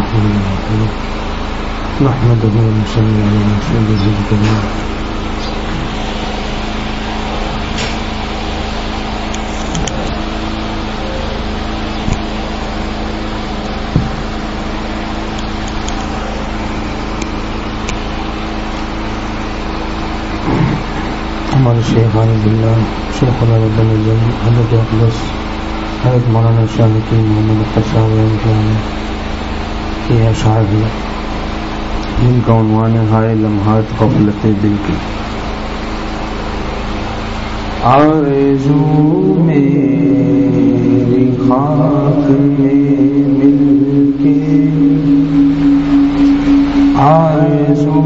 نحمده ونصلي على رسوله الكريم. ہمارے شیخ عالم باللہ شیخ العرب الجن حضرت اقدس حضرت مولانا شاہ کی محمد اختر صاحب کے اشعار ہیں جن کا عنوان ہے ہائے لمحات غفلت دل کی. آرزو میری خاک میں مل کے آرزو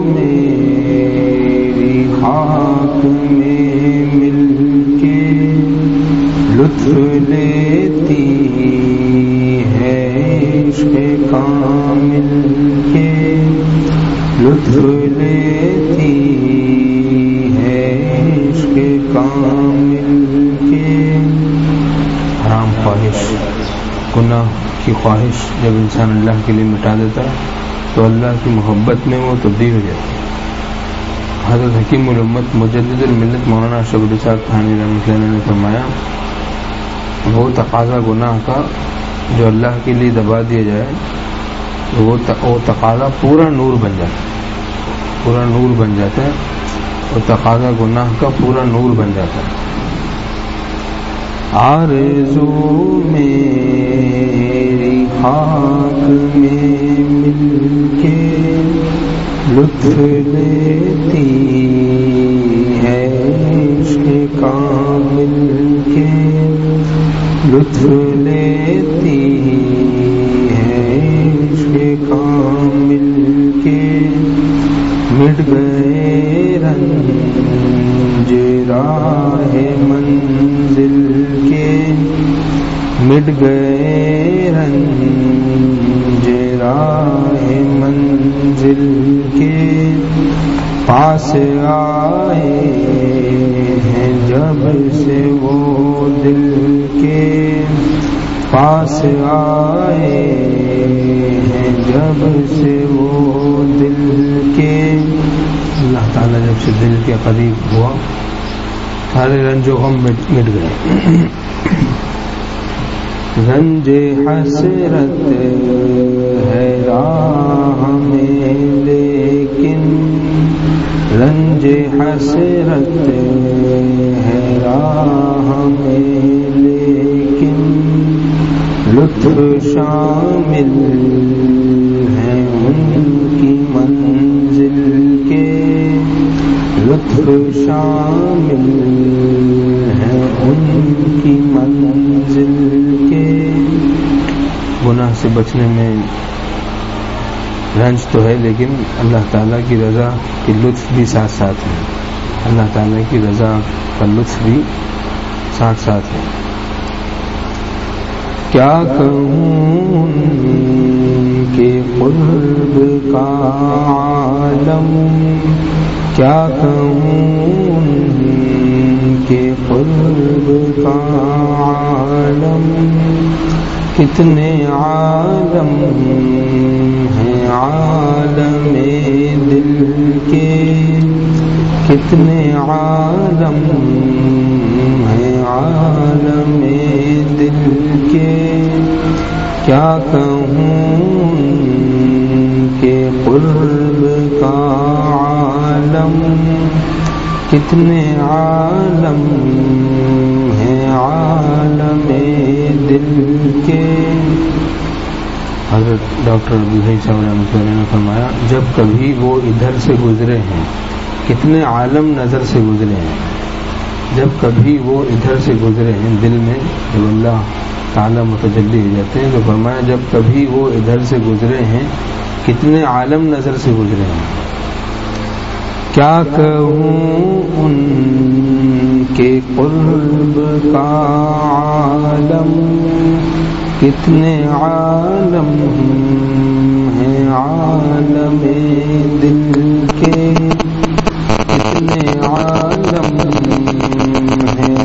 میری خاک میں مل کے لطف لیتی ہے عشق کامل کے لطف لیتی ہے عشق کامل کے. حرام خواہش گناہ کی خواہش جب انسان اللہ کے لیے مٹا دیتا ہے تو اللہ کی محبت میں وہ تبدیل ہو جاتی ہے. حضرت حکیم الامت مجدد الملت مولانا اشرف علی صاحب تھانوی رحمۃ اللہ نے فرمایا وہ تقاضا گناہ کا جو اللہ کے لیے دبا دیا جائے وہ تقاضا پورا نور بن جاتا ہے. پورا نور بن جاتا ہے اور تقاضا گناہ کا پورا نور بن جاتا ہے. آرزو میری خاک میں مل کے لطف لیتی ہے عشق کامل کے لطف لیتی ہے عشق کامل کے. مٹ گئے رنج راہ منزل کے مٹ گئے رنج راہ منزل کے پاس آئے ہیں جب سے وہ دل کے پاس آئے ہیں جب سے وہ دل کے. اللہ تعالیٰ جب سے دل کے قریب ہوا سارے رنج و غم مٹ گئے. رنج حسرت ہے راہ میں لیکن رنج حسرت ہے راہ میں لیکن لطف شامل ہے ان کی منزل کے لطف شامل ہے ان کی منزل کے. گناہ سے بچنے میں رنج تو ہے لیکن اللہ تعالیٰ کی رضا کی لطف بھی ساتھ ساتھ ہے. اللہ تعالیٰ کی رضا کا لطف بھی ساتھ ساتھ ہے. کیا کہوں ان کے قرب کا عالم کیا کہوں ان کے قرب کا عالم کتنے عالم ہیں عالم دل کے کتنے عالم ہیں عالم دل کے. کیا کہوں کہ قرب کا عالم کتنے عالم ہیں عالم دل کے. حضرت ڈاکٹر عبدالحی صاحب رحمۃ اللہ نے فرمایا جب کبھی وہ ادھر سے گزرے ہیں کتنے عالم نظر سے گزرے ہیں. جب کبھی وہ ادھر سے گزرے ہیں دل میں جب اللہ تعالیٰ متجلی ہو جاتے ہیں تو فرمایا جب کبھی وہ ادھر سے گزرے ہیں کتنے عالم نظر سے گزرے ہیں. کیا کہوں ان کے قرب کا عالم کتنے عالم ہیں عالم دل کے کتنے عالم ہیں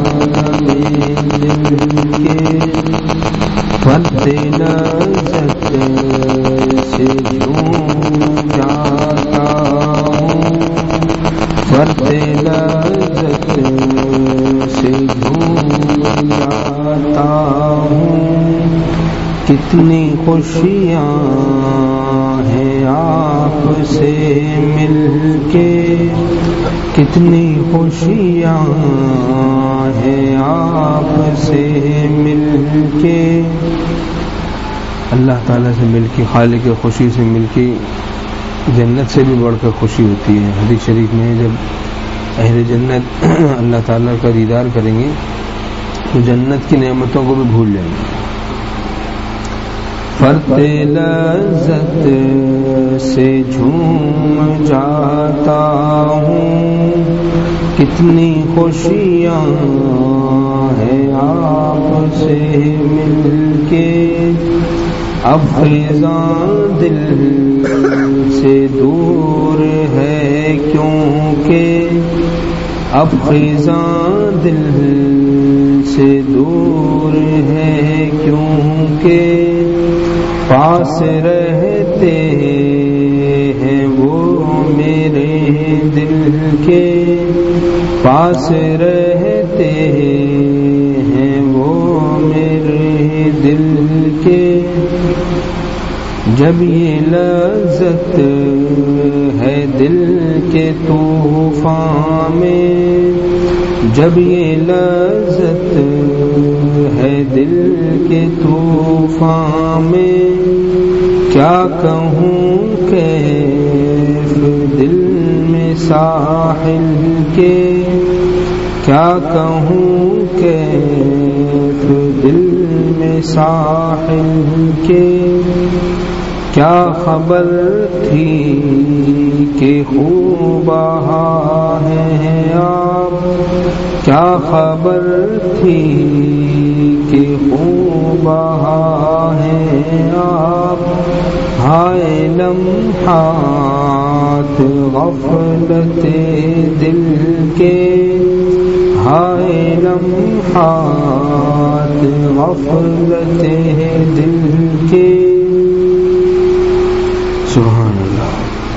عالم دل کے فرد لذت سے جھوم جاتا ہوں، فرد لذت سے جھوم جاتا ہوں، کتنی خوشیاں ہیں آپ سے مل کے، کتنی خوشیاں ہیں آپ سے مل کے۔ اللہ تعالیٰ سے مل کے، خالق خوشی سے مل کے جنت سے بھی بڑھ کر خوشی ہوتی ہے۔ حدیث شریف میں جب اہل جنت اللہ تعالیٰ کا دیدار کریں گے تو جنت کی نعمتوں کو بھی بھول جائیں گے۔ فرد لذت سے جھوم جاتا ہوں، کتنی خوشیاں ہیں آپ سے مل کے، اب خزاں دل سے دور ہے کیونکہ، اب خزاں دل سے دور ہے کیونکہ، پاس رہتے ہیں وہ میرے دل کے، پاس رہتے ہیں وہ میرے دل کے۔ جب یہ لذت ہے دل کے طوفان میں، جب یہ لذت ہے دل کے طوفان میں، کیا کہوں کیف دل میں ساحل کے، کیا کہوں کیف دل میں ساحل کے۔ کیا خبر تھی کہ خوب بہا ہے آپ، کیا خبر تھی کہ خوب بہا ہے آپ، ہائے لمحات غفلت دل کے، ہائے لمحات غفلت دل کے۔ سبحان اللہ۔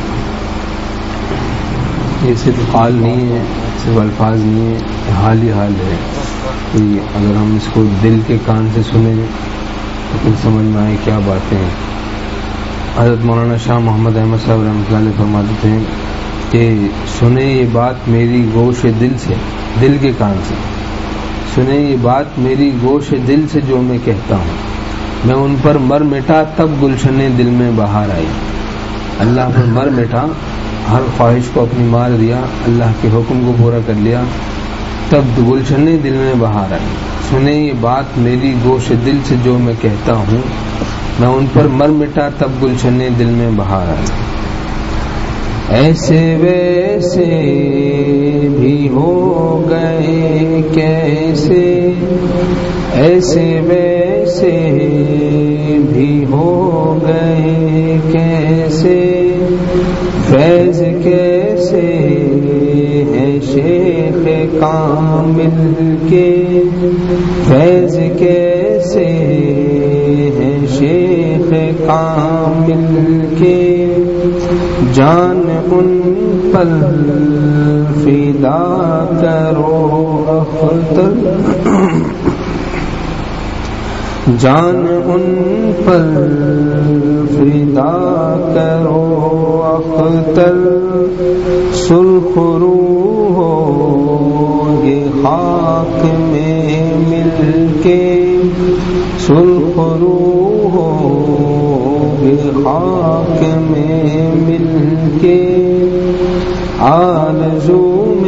یہ صرف قال نہیں ہے، صرف الفاظ نہیں ہے، حال ہی حال ہے کہ اگر ہم اس کو دل کے کان سے سنیں تو پھر سمجھ میں آئے کیا باتیں ہیں۔ حضرت مولانا شاہ محمد احمد صاحب رحمۃ اللہ علیہ فرماتے ہیں کہ سنیں یہ بات میری گوش دل سے، دل کے کان سے سنیں یہ بات میری گوش دل سے جو میں کہتا ہوں، میں ان پر مر مٹا تب گلشن دل میں بہار آئی۔ اللہ پر مر مٹا، ہر خواہش کو اپنی مار دیا، اللہ کے حکم کو پورا کر لیا، تب گلشن دل میں بہار آئی۔ سنیں یہ بات میری گوش دل سے جو میں کہتا ہوں، میں ان پر مر مٹا تب گلشن دل میں بہار آئی۔ ایسے ویسے بھی ہو گئے کیسے، ایسے ویسے بھی ہو گئے کیسے، فیض کیسے ہے شیخ کامل کے، فیض کیسے ہے شیخ کامل کے، جان ان پر فدا کرو اختر، جان ان پر فدا کرو اختر، سرخ روح ہوگے خاک میں مل کے، سرخ روح ہوگے خاک میں مل کے، آرزو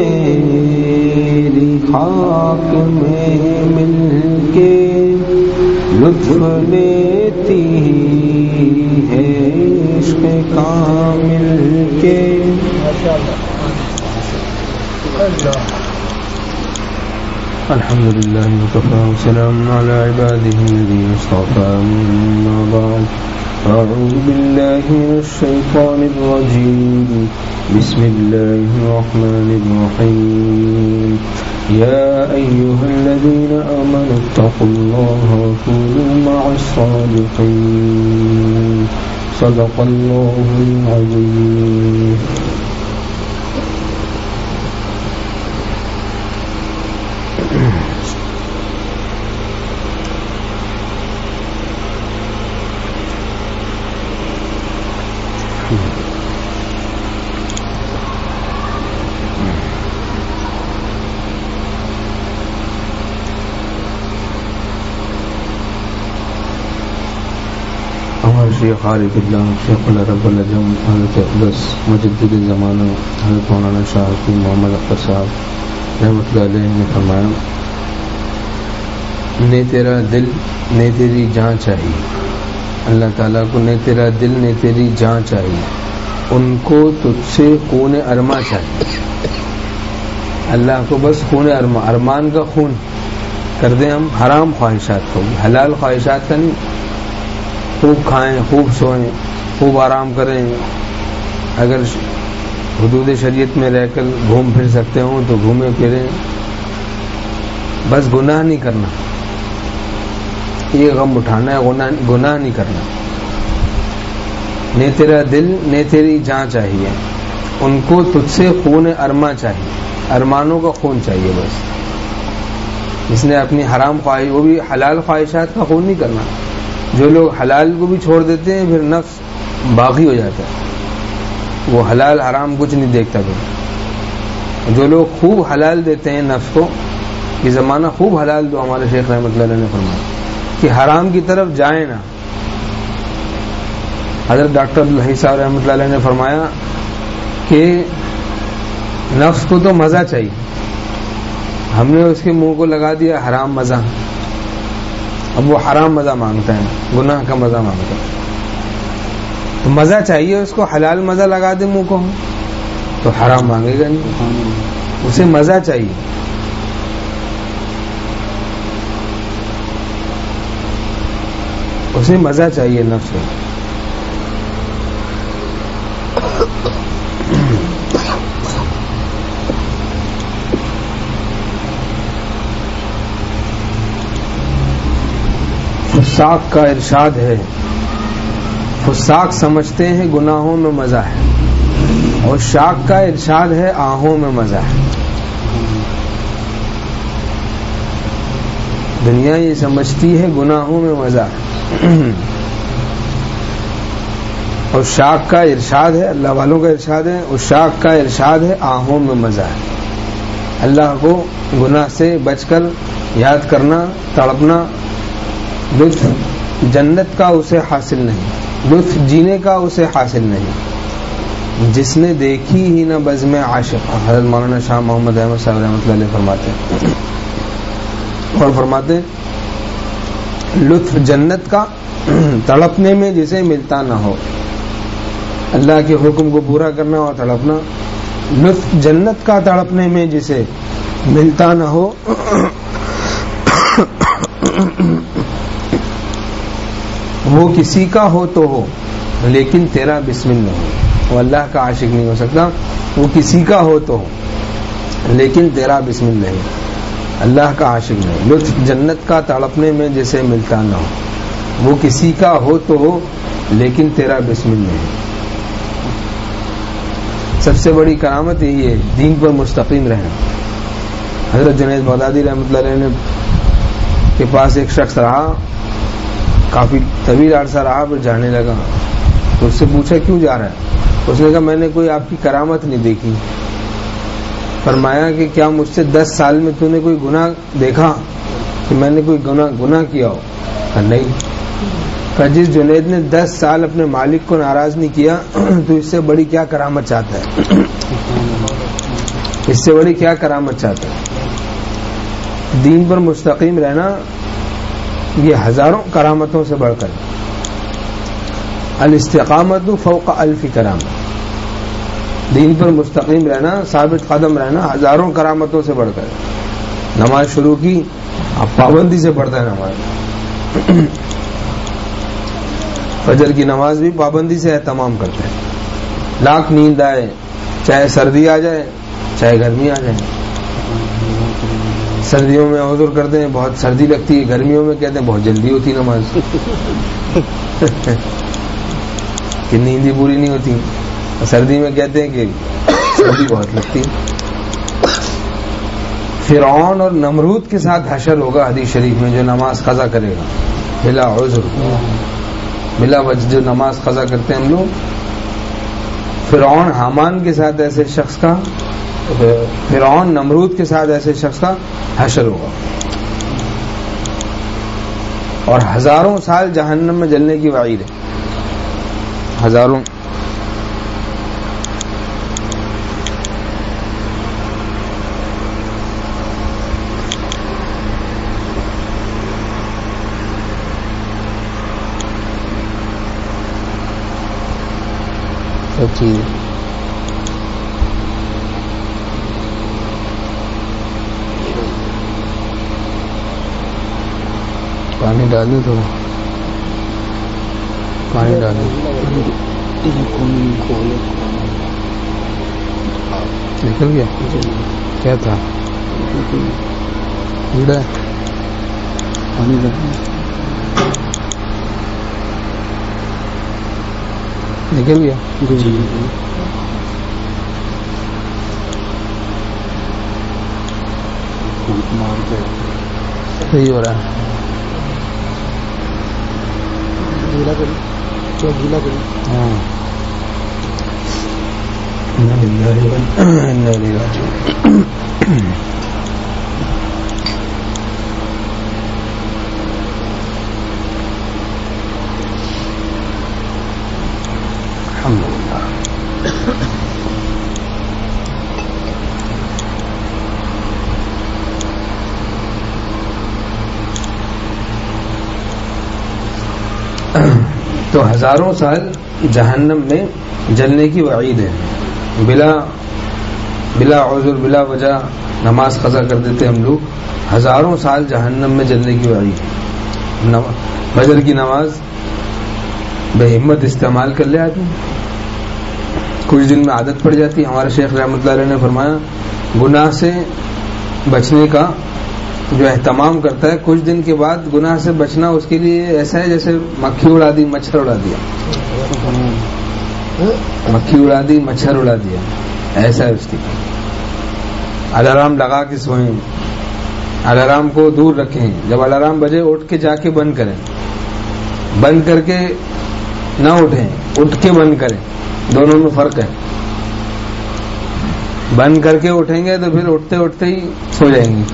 میری خاک میں مل کے، لطف لیتی ہے عشق کامل کے۔ الحمدللہ وکفی وسلام علی عبادہ الذین اصطفی، اما بعد، اعوذ باللہ من الشیطان الرجیم، بسم اللہ الرحمن الرحیم، يا أيها الذين آمنوا اتقوا الله وكونوا مع الصادقين صدق الله العظيم. شیخ عارف اللہ شیخ اللہ رب العجم حضرت اقدس مجدد زمانہ حضرت مولانا شاہ حکیم محمد اختر صاحب رحمۃ اللہ علیہ نے فرمایا نے تیرا دل نے تیری جان چاہیے. اللہ تعالیٰ کو نے تیرا دل نے تیری جان چاہیے. ان کو تجھ سے خون ارما چاہیے. اللہ کو بس خون ارما ارمان کا خون کر دیں ہم حرام خواہشات کو حلال خواہشات کا نہیں. خوب کھائیں خوب سوئیں خوب آرام کریں. اگر حدود شریعت میں رہ کر گھوم پھر سکتے ہوں تو گھومیں پھریں. بس گناہ نہیں کرنا. یہ غم اٹھانا ہے گناہ نہیں کرنا. نے تیرا دل نے تیری جان چاہیے. ان کو تجھ سے خون ارما چاہیے. ارمانوں کا خون چاہیے. بس جس نے اپنی حرام خواہش وہ بھی حلال خواہشات کا خون نہیں کرنا. جو لوگ حلال کو بھی چھوڑ دیتے ہیں پھر نفس باغی ہو جاتا ہے. وہ حلال حرام کچھ نہیں دیکھتا. پھر جو لوگ خوب حلال دیتے ہیں نفس کو یہ زمانہ خوب حلال دو. ہمارے شیخ رحمۃ اللہ علیہ نے فرمایا کہ حرام کی طرف جائیں نہ. حضرت ڈاکٹر عبدالحی صاحب رحمۃ اللہ علیہ نے فرمایا کہ نفس کو تو مزہ چاہیے. ہم نے اس کے منہ کو لگا دیا حرام مزہ. اب وہ حرام مزہ مانگتا ہے گناہ کا مزہ مانگتا ہے. تو مزہ چاہیے اس کو. حلال مزہ لگا دے منہ کو تو حرام مانگے گا نہیں. اسے مزہ چاہیے. اسے مزہ چاہیے نفس کو. فساق کا ارشاد ہے فساق سمجھتے ہیں گناہوں میں مزہ ہے اور شاق کا ارشاد ہے آہوں میں مزہ ہے. دنیا یہ سمجھتی ہے گناہوں میں مزہ ہے اور شاق کا ارشاد ہے اللہ والوں کا ارشاد ہے. اور شاق کا ارشاد ہے آہوں میں مزہ ہے. اللہ کو گناہ سے بچ کر یاد کرنا تڑپنا. لطف جنت کا اسے حاصل نہیں. لطف جینے کا اسے حاصل نہیں جس نے دیکھی ہی نہ بزم عاشق. حضرت مولانا شاہ محمد احمد صاحب رحمۃ اللہ علیہ فرماتے ہیں اور فرماتے ہیں لطف جنت کا تڑپنے میں جسے ملتا نہ ہو. اللہ کے حکم کو پورا کرنا اور تڑپنا. لطف جنت کا تڑپنے میں جسے ملتا نہ ہو. وہ کسی کا ہو تو ہو لیکن تیرا بسم اللہ ہو. وہ اللہ کا عاشق نہیں ہو سکتا. وہ کسی کا ہو تو ہو لیکن تیرا بسم اللہ ہو. اللہ کا عاشق نہیں. لطف جنت کا تڑپنے میں جسے ملتا نہ ہو. وہ کسی کا ہو تو ہو لیکن تیرا بسم اللہ ہو. سب سے بڑی کرامت یہی ہے دین پر مستقیم رہنا. حضرت جنید بغدادی رحمۃ اللہ علیہ کے پاس ایک شخص رہا. کافی طویل عرصہ رہا پھر جانے لگا. تو اس سے پوچھا کیوں جا رہا ہے. اس نے کہا میں نے کوئی آپ کی کرامت نہیں دیکھی. فرمایا کہ کیا مجھ سے 10 سال میں تو نے کوئی گناہ دیکھا کہ میں نے کوئی گناہ کیا ہو. کہا نہیں. کہا جس جنید نے 10 سال اپنے مالک کو ناراض نہیں کیا تو اس سے بڑی کیا کرامت چاہتا ہے. اس سے بڑی کیا کرامت چاہتا ہے. دین پر مستقیم رہنا یہ ہزاروں کرامتوں سے بڑھ کر. الاستقامت فوق الف کرامت. دین پر مستقیم رہنا ثابت قدم رہنا ہزاروں کرامتوں سے بڑھ کر. نماز شروع کی اب پابندی سے پڑھتا ہے نماز. فجر کی نماز بھی پابندی سے اہتمام کرتے ہیں. لاکھ نیند آئے چاہے سردی آ جائے چاہے گرمی آ جائے سردیوں میں عذر کرتے ہیں بہت سردی لگتی ہے، گرمیوں میں کہتے ہیں بہت جلدی ہوتی نماز کہ نیندی پوری نہیں ہوتی، سردی میں کہتے ہیں کہ سردی بہت لگتی ہے۔ فرعون اور نمرود کے ساتھ حشر ہوگا حدیث شریف میں، جو نماز قضا کرے گا بلا عذر، بلا وجہ جو نماز قضا کرتے ہیں ہم لوگ، فرعون حامان کے ساتھ ایسے شخص کا، فرعون نمرود کے ساتھ ایسے شخص کا حشر ہوگا، اور ہزاروں سال جہنم میں جلنے کی وعید ہے، ہزاروں۔ سب چیز پانی ڈال دیں، تھوڑا پانی ڈال دیں، نکل گیا کیا تھا کیڑا پانی نکل گیا صحیح ہو رہا ہے، گیلا کری ہاں تو ہزاروں سال جہنم میں جلنے کی وعید ہے، بلا عذر بلا وجہ نماز قضا کر دیتے ہم لوگ، ہزاروں سال جہنم میں جلنے کی وعید ہے۔ فجر کی نماز بے ہمت استعمال کر لے آدمی، کچھ دن میں عادت پڑ جاتی ہے۔ ہمارے شیخ رحمۃ اللہ علیہ نے فرمایا گناہ سے بچنے کا جو اہتمام کرتا ہے، کچھ دن کے بعد گناہ سے بچنا اس کے لیے ایسا ہے جیسے مکھی اڑا دی مچھر اڑا دیا، مکھی اڑا دی مچھر اڑا دیا، ایسا ہے اس کی۔ الارم لگا کے سوئیں، الارم کو دور رکھیں، جب الارم بجے اٹھ کے جا کے بند کریں، بند کر کے نہ اٹھیں، اٹھ کے بند کریں، دونوں میں فرق ہے۔ بند کر کے اٹھیں گے تو پھر اٹھتے اٹھتے ہی سو جائیں گے،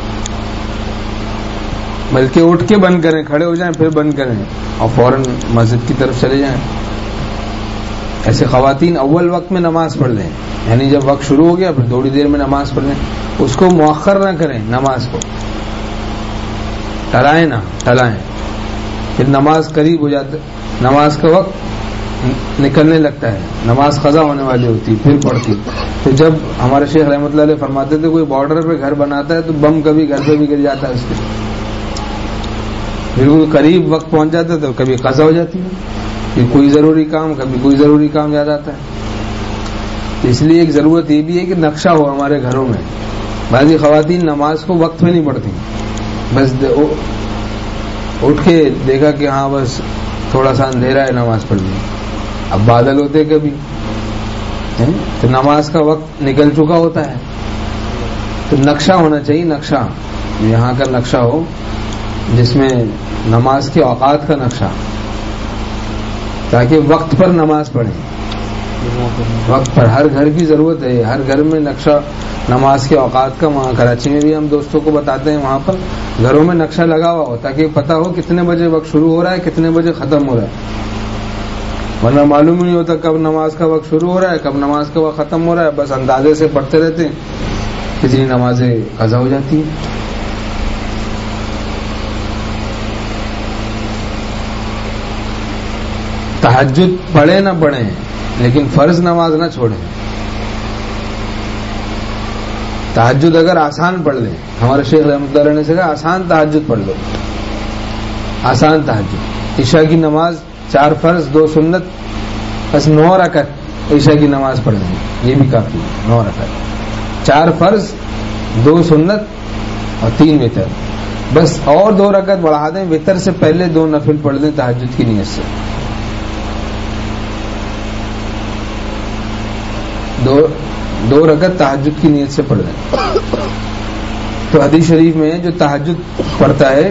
بلکہ اٹھ کے بند کریں، کھڑے ہو جائیں پھر بند کریں اور فوراً مسجد کی طرف چلے جائیں۔ ایسے خواتین اول وقت میں نماز پڑھ لیں، یعنی جب وقت شروع ہو گیا پھر تھوڑی دیر میں نماز پڑھ لیں، اس کو مؤخر نہ کریں، نماز کو ٹلائیں نہ، ٹلائیں، پھر نماز قریب ہو جاتا، نماز کا وقت نکلنے لگتا ہے، نماز قضا ہونے والی ہوتی پھر پڑھتی۔ تو جب ہمارے شیخ رحمۃ اللہ علیہ فرماتے تھے کوئی بارڈر پہ گھر بناتا ہے تو بم کبھی گھر پہ بھی گر جاتا ہے اس کے، بالکل قریب وقت پہنچ جاتا ہے تو کبھی قضا ہو جاتی ہے، کہ کوئی ضروری کام، کبھی کوئی ضروری کام یاد آتا ہے۔ اس لیے ایک ضرورت یہ بھی ہے کہ نقشہ ہو ہمارے گھروں میں۔ بعضی خواتین نماز کو وقت میں نہیں پڑھتی، بس اٹھ کے دیکھا کہ ہاں بس تھوڑا سا اندھیرا ہے نماز پڑھ لی، اب بادل ہوتے کبھی تو نماز کا وقت نکل چکا ہوتا ہے۔ تو نقشہ ہونا چاہیے، نقشہ یہاں کا نقشہ ہو جس میں نماز کے اوقات کا نقشہ، تاکہ وقت پر نماز پڑھیں، وقت پر۔ ہر گھر کی ضرورت ہے، ہر گھر میں نقشہ نماز کے اوقات کا۔ وہاں کراچی میں بھی ہم دوستوں کو بتاتے ہیں، وہاں پر گھروں میں نقشہ لگا ہوا ہو تاکہ پتہ ہو کتنے بجے وقت شروع ہو رہا ہے، کتنے بجے ختم ہو رہا ہے، ورنہ معلوم نہیں ہوتا کب نماز کا وقت شروع ہو رہا ہے کب نماز کا وقت ختم ہو رہا ہے، بس اندازے سے پڑھتے رہتے ہیں، کتنی نمازیں قضا ہو جاتی ہیں۔ تہجد پڑھیں نہ پڑھیں لیکن فرض نماز نہ چھوڑیں۔ تہجد اگر آسان پڑھ لیں، ہمارے شیخ رحمۃ اللہ نے سے کہا آسان تہجد پڑھ لو، آسان تہجد۔ عشاء کی نماز 4 فرض 2 سنت، بس 9 رکعت عشاء کی نماز پڑھ لیں، یہ بھی کافی ہے۔ 9 رکعت، 4 فرض 2 سنت اور 3 وتر. بس اور 2 رکعت بڑھا دیں, وتر سے پہلے 2 نفل پڑھ دیں تہجد کی نیت سے. 2 رکعت تہجد کی نیت سے پڑھ دیں. تو حدیث شریف میں جو تہجد پڑھتا ہے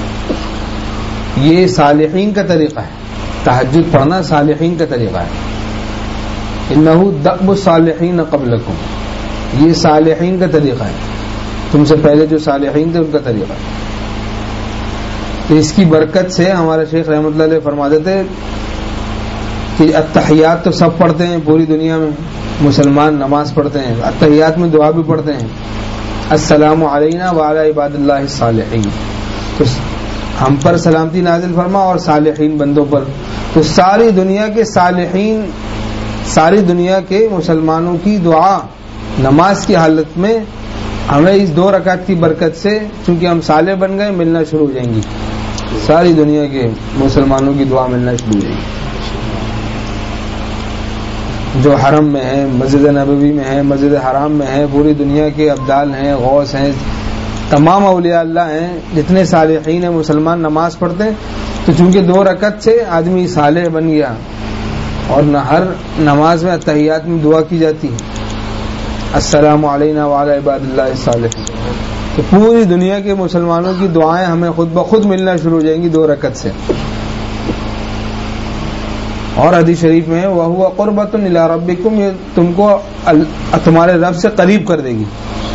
یہ صالحین کا طریقہ ہے. تہجد پڑھنا صالحین کا طریقہ ہے. انہو دأب الصالحین قبلکم, یہ صالحین کا طریقہ ہے, تم سے پہلے جو صالحین تھے ان کا طریقہ ہے. تو اس کی برکت سے ہمارے شیخ رحمۃ اللہ علیہ فرماتے تھے کہ التحیات تو سب پڑھتے ہیں پوری دنیا میں, مسلمان نماز پڑھتے ہیں, التحیات میں دعا بھی پڑھتے ہیں, السلام علینا وعلی عباد اللہ الصالحین, تو ہم پر سلامتی نازل فرما اور صالحین بندوں پر. تو ساری دنیا کے صالحین, ساری دنیا کے مسلمانوں کی دعا نماز کی حالت میں ہمیں اس 2 رکعت کی برکت سے, چونکہ ہم صالح بن گئے, ملنا شروع ہو جائیں گی. ساری دنیا کے مسلمانوں کی دعا ملنا شروع ہو جائے گی. جو حرم میں ہیں, مسجد نبوی میں ہیں, مسجد حرام میں ہیں, پوری دنیا کے ابدال ہیں, غوث ہیں, تمام اولیاء اللہ ہیں, جتنے صالحین ہیں مسلمان نماز پڑھتے ہیں. تو چونکہ 2 رکعت سے آدمی صالح بن گیا, اور نہ ہر نماز میں تحیات میں دعا کی جاتی ہے السلام علینا وعلی عباد اللہ الصالحین, تو پوری دنیا کے مسلمانوں کی دعائیں ہمیں خود بخود ملنا شروع ہو جائیں گی 2 رکعت سے. اور حدیث شریف میں وَهُوَ قُرْبَةٌ إِلَىٰ رَبِّكُمْ, یہ تم کو تمہارے رب سے قریب کر دے گی.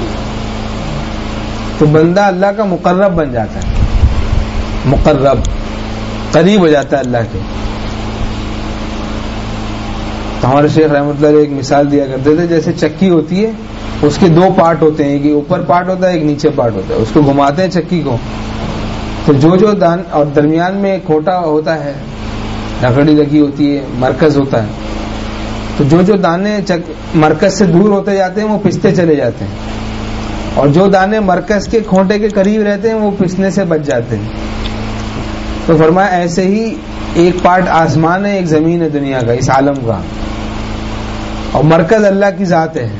تو بندہ اللہ کا مقرب بن جاتا ہے, مقرب, قریب ہو جاتا ہے اللہ کے. تو ہمارے شیخ رحمۃ اللہ علیہ ایک مثال دیا کرتے تھے, جیسے چکی ہوتی ہے, اس کے 2 پارٹ ہوتے ہیں, ایک اوپر پارٹ ہوتا ہے, ایک نیچے پارٹ ہوتا ہے. اس کو گھماتے ہیں چکی کو, تو جو دان اور درمیان میں ایک کھوٹا ہوتا ہے, لکڑی لگی ہوتی ہے, مرکز ہوتا ہے. تو جو دانے مرکز سے دور ہوتے جاتے ہیں وہ پستے چلے جاتے ہیں, اور جو دانے مرکز کے کھوٹے کے قریب رہتے ہیں وہ پسنے سے بچ جاتے ہیں. تو فرمایا ایسے ہی ایک پارٹ آسمان ہے, ایک زمین ہے دنیا کا, اس عالم کا, اور مرکز اللہ کی ذات ہے,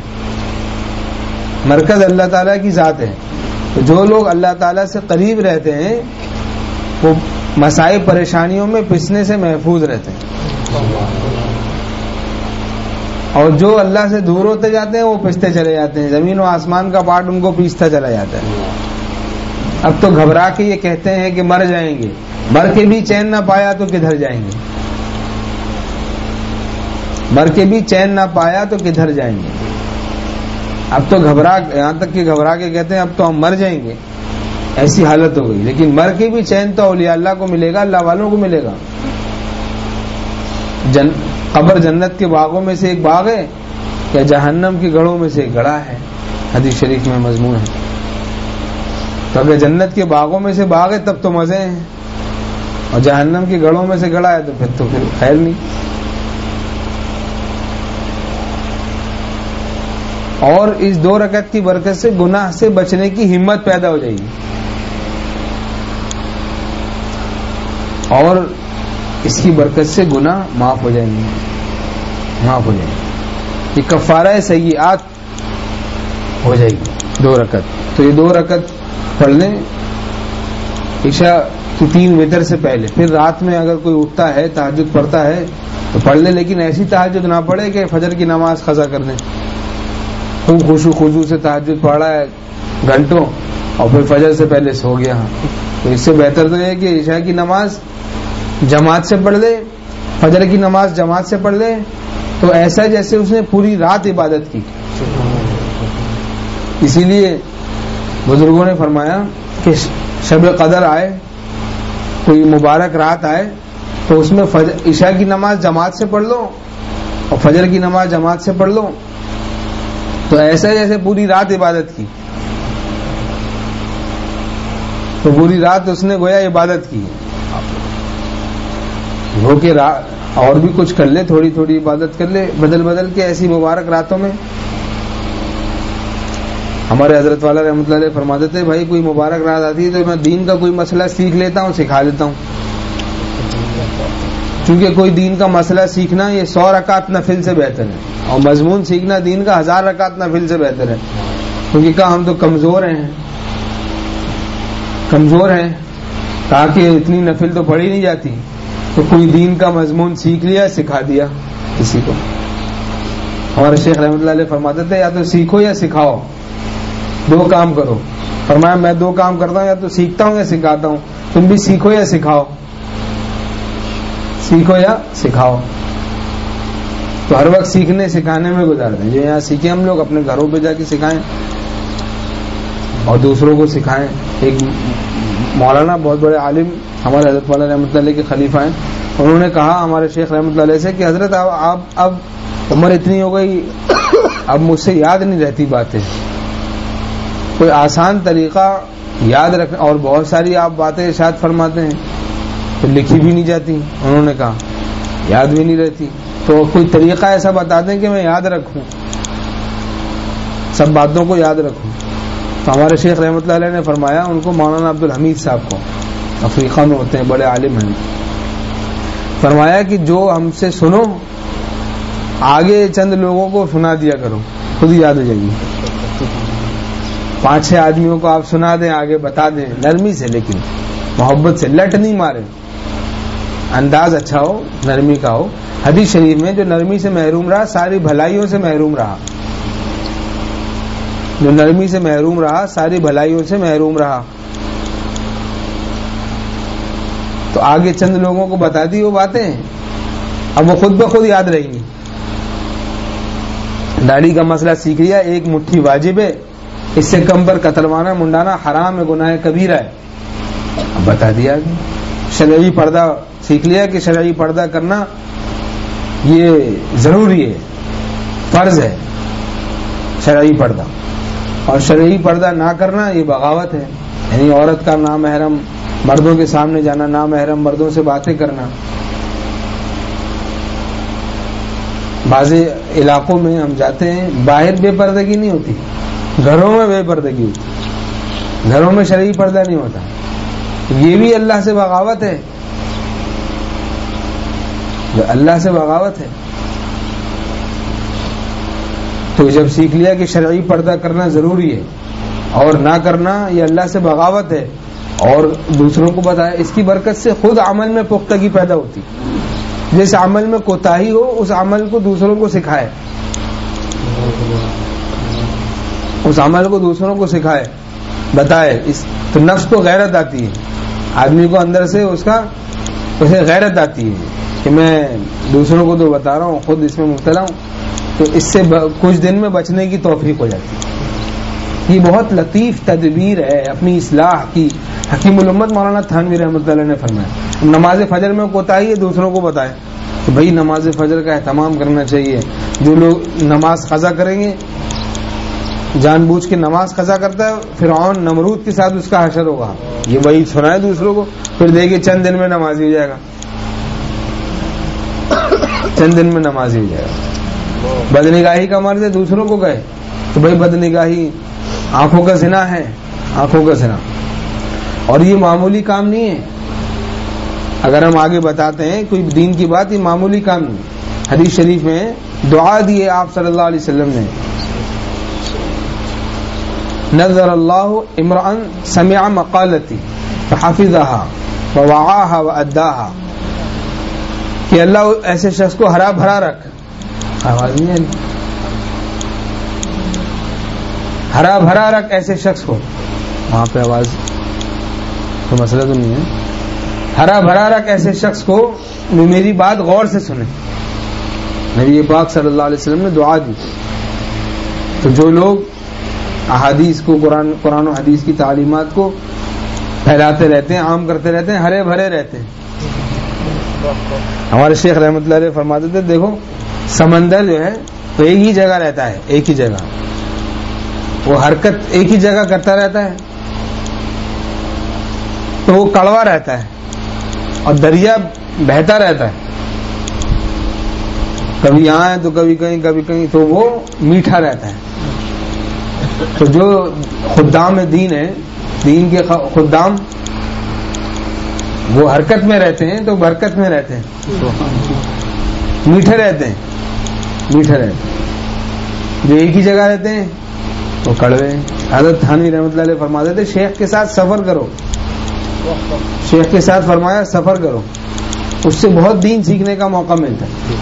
مرکز اللہ تعالیٰ کی ذات ہے. تو جو لوگ اللہ تعالیٰ سے قریب رہتے ہیں وہ مسائل پریشانیوں میں پسنے سے محفوظ رہتے ہیں, اور جو اللہ سے دور ہوتے جاتے ہیں وہ پستے چلے جاتے ہیں. زمین و آسمان کا پارٹ ان کو پیستا چلا جاتا ہے. اب تو گھبرا کے یہ کہتے ہیں کہ مر جائیں گے, مر کے بھی چین نہ پایا تو کدھر جائیں گے, مر کے بھی چین نہ پایا تو کدھر جائیں گے. اب تو یہاں تک کہ گھبرا کے کہتے ہیں اب تو ہم مر جائیں گے, ایسی حالت ہو گئی. لیکن مر کے بھی چین تو اولیاء اللہ کو ملے گا, اللہ والوں کو ملے گا. قبر جنت کے باغوں میں سے ایک باغ ہے یا جہنم کے گڑھوں میں سے ایک گڑھا ہے, حدیث شریف میں مضمون ہے. تو اگر جنت کے باغوں میں سے باغ ہے تب تو مزے ہیں, اور جہنم کے گڑھوں میں سے گڑھا ہے تو پھر خیر نہیں. اور اس 2 رکعت کی برکت سے گناہ سے بچنے کی ہمت پیدا ہو جائے گی, اور اس کی برکت سے گناہ معاف ہو جائیں گے, معاف ہو جائیں گے. یہ کفارہ سیئات ہو جائے گی 2 رکعت. تو یہ 2 رکعت پڑھ لیں عشاء کی 3 وتر سے پہلے. پھر رات میں اگر کوئی اٹھتا ہے تہجد پڑھتا ہے تو پڑھ لیں, لیکن ایسی تہجد نہ پڑھے کہ فجر کی نماز قضا کر دیں. خوب خشوع خضوع سے تہجد پڑھا ہے گھنٹوں اور پھر فجر سے پہلے سو گیا. تو اس سے بہتر تو یہ کہ عشاء کی نماز جماعت سے پڑھ لے, فجر کی نماز جماعت سے پڑھ لے, تو ایسا جیسے اس نے پوری رات عبادت کی. اسی لیے بزرگوں نے فرمایا کہ شب قدر آئے, کوئی مبارک رات آئے, تو اس میں عشاء کی نماز جماعت سے پڑھ لو اور فجر کی نماز جماعت سے پڑھ لو, تو ایسا جیسے پوری رات عبادت کی. تو پوری رات اس نے گویا عبادت کی. ہو کے اور بھی کچھ کر لے, تھوڑی تھوڑی عبادت کر لے بدل بدل کے ایسی مبارک راتوں میں. ہمارے حضرت والا رحمۃ اللہ علیہ فرماتے تھے بھائی کوئی مبارک رات آتی ہے تو میں دین کا کوئی مسئلہ سیکھ لیتا ہوں, سکھا دیتا ہوں. کیونکہ کوئی دین کا مسئلہ سیکھنا یہ 100 رکعت نفل سے بہتر ہے, اور مضمون سیکھنا دین کا 1000 رکعت نفل سے بہتر ہے. کیونکہ کہا ہم تو کمزور ہیں, کمزور ہیں، کہا کہ اتنی نفل تو پڑھی نہیں جاتی، تو کوئی دین کا مضمون سیکھ لیا، سکھا دیا کسی کو. ہمارے شیخ رحمۃ اللہ علیہ فرماتے تھے یا تو سیکھو یا سکھاؤ، دو کام کرو. فرمایا میں دو کام کرتا ہوں، یا تو سیکھتا ہوں یا سکھاتا ہوں. تم بھی سیکھو یا سکھاؤ، سیکھو یا سکھاؤ. تو ہر وقت سیکھنے سکھانے میں گزار دیں. جو یہاں سیکھیں ہم لوگ اپنے گھروں پہ جا کے سکھائیں اور دوسروں کو سکھائیں. ایک مولانا بہت بڑے عالم ہمارے حضرت والا رحمۃ اللہ علیہ کے خلیفہ ہیں، انہوں نے کہا ہمارے شیخ رحمۃ اللہ علیہ سے کہ حضرت آپ اب عمر اتنی ہو گئی، اب مجھ سے یاد نہیں رہتی باتیں، کوئی آسان طریقہ یاد رکھنا. اور بہت ساری آپ باتیں ارشاد فرماتے ہیں تو لکھی بھی نہیں جاتی. انہوں نے کہا یاد بھی نہیں رہتی، تو کوئی طریقہ ایسا بتا دیں کہ میں یاد رکھوں، سب باتوں کو یاد رکھوں. تو ہمارے شیخ رحمۃ اللہ علیہ نے فرمایا ان کو، مولانا عبد الحمید صاحب کو، افریقہ میں ہوتے ہیں، بڑے عالم ہیں، فرمایا کہ جو ہم سے سنو آگے چند لوگوں کو سنا دیا کرو، خود ہی یاد ہو جائے گی. 5-6 آدمیوں کو آپ سنا دیں، آگے بتا دیں، نرمی سے، لیکن محبت سے، لٹ نہیں مارے، انداز اچھا ہو، نرمی کا ہو. حدیث شریف میں جو نرمی سے محروم رہا ساری بھلائیوں سے محروم رہا، جو نرمی سے محروم رہا ساری بھلائیوں سے محروم رہا. تو آگے چند لوگوں کو بتا دی وہ باتیں، اب وہ خود بخود یاد رہیں گی. داڑھی کا مسئلہ سیکھ لیا، ایک مٹھی واجب ہے، اس سے کم پر کتروانا منڈانا حرام ہے، گناہ کبیرہ ہے، اب بتا دیا. شرعی پردہ سیکھ لیا کہ شرعی پردہ کرنا یہ ضروری ہے، فرض ہے شرعی پردہ، اور شرعی پردہ نہ کرنا یہ بغاوت ہے. یعنی عورت کا نامحرم مردوں کے سامنے جانا، نامحرم مردوں سے باتیں کرنا. بعض علاقوں میں ہم جاتے ہیں، باہر بے پردگی نہیں ہوتی، گھروں میں بے پردگی ہوتی، گھروں میں شرعی پردہ نہیں ہوتا. یہ بھی اللہ سے بغاوت ہے، جو اللہ سے بغاوت ہے. تو جب سیکھ لیا کہ شرعی پردہ کرنا ضروری ہے اور نہ کرنا یہ اللہ سے بغاوت ہے، اور دوسروں کو بتایا، اس کی برکت سے خود عمل میں پختگی پیدا ہوتی. جس عمل میں کوتاہی ہو اس عمل کو دوسروں کو سکھائے، اس عمل کو دوسروں کو سکھائے، بتائے. تو نفس کو غیرت آتی ہے، آدمی کو اندر سے اسے غیرت آتی ہے کہ میں دوسروں کو تو بتا رہا ہوں، خود اس میں مبتلا ہوں. تو اس سے کچھ دن میں بچنے کی توفیق ہو جاتی ہے. یہ بہت لطیف تدبیر ہے اپنی اصلاح کی. حکیم الامت مولانا تھانوی رحمۃ اللہ نے فرمایا نماز فجر میں کوتاہی ہے دوسروں کو بتائے کہ بھائی نماز فجر کا اہتمام کرنا چاہیے. جو لوگ نماز قضا کریں گے، جان بوجھ کے نماز قضا کرتا ہے، فرعون نمرود کے ساتھ اس کا حشر ہوگا. یہ وہی سنائے دوسروں کو، پھر دیکھیے چند دن میں نمازی ہو جائے گا، چند دن میں نمازی ہو جائے گا. بدنگاہی کا مرض ہے، دوسروں کو کہے تو بھائی بدنگاہی آنکھوں کا زنا ہے، آنکھوں کا زنا. اور یہ معمولی کام نہیں ہے. اگر ہم آگے بتاتے ہیں کوئی دین کی بات، یہ معمولی کام نہیں. حدیث شریف میں دعا دی ہے آپ صلی اللہ علیہ وسلم نے، نظر اللہ امرأ سمع مقالتی فحفظها ووعاها واداها، کہ اللہ ایسے شخص کو ہرا بھرا رکھ، آواز نہیں ہے، ہرا بھرا رکھ ایسے شخص کو، وہاں پہ آواز تو مسئلہ تو نہیں ہے، ہرا بھرا رکھ ایسے شخص کو میری بات غور سے سنے. نبی پاک صلی اللہ علیہ وسلم نے دعا دی. تو جو لوگ احادیث کو، قرآن و حدیث کی تعلیمات کو پھیلاتے رہتے ہیں، عام کرتے رہتے ہیں، ہرے بھرے رہتے ہیں. ہمارے شیخ رحمۃ اللہ علیہ فرماتے تھے دیکھو سمندر جو ہے تو ایک ہی جگہ رہتا ہے، ایک ہی جگہ، وہ حرکت ایک ہی جگہ کرتا رہتا ہے، تو وہ کڑوا رہتا ہے، اور دریا بہتا رہتا ہے، کبھی یہاں ہے تو کبھی کہیں، کبھی کہیں، تو وہ میٹھا رہتا ہے. تو جو خدام دین ہے، دین کے خدام، وہ حرکت میں رہتے ہیں تو برکت میں رہتے ہیں، میٹھے رہتے ہیں، میٹھے رہتے ہیں. جو ایک ہی جگہ رہتے ہیں وہ کڑوے ہیں. حضرت تھانوی رحمۃ اللہ علیہ فرماتے تھے شیخ کے ساتھ سفر کرو شیخ کے ساتھ فرمایا سفر کرو، اس سے بہت دین سیکھنے کا موقع ملتا ہے،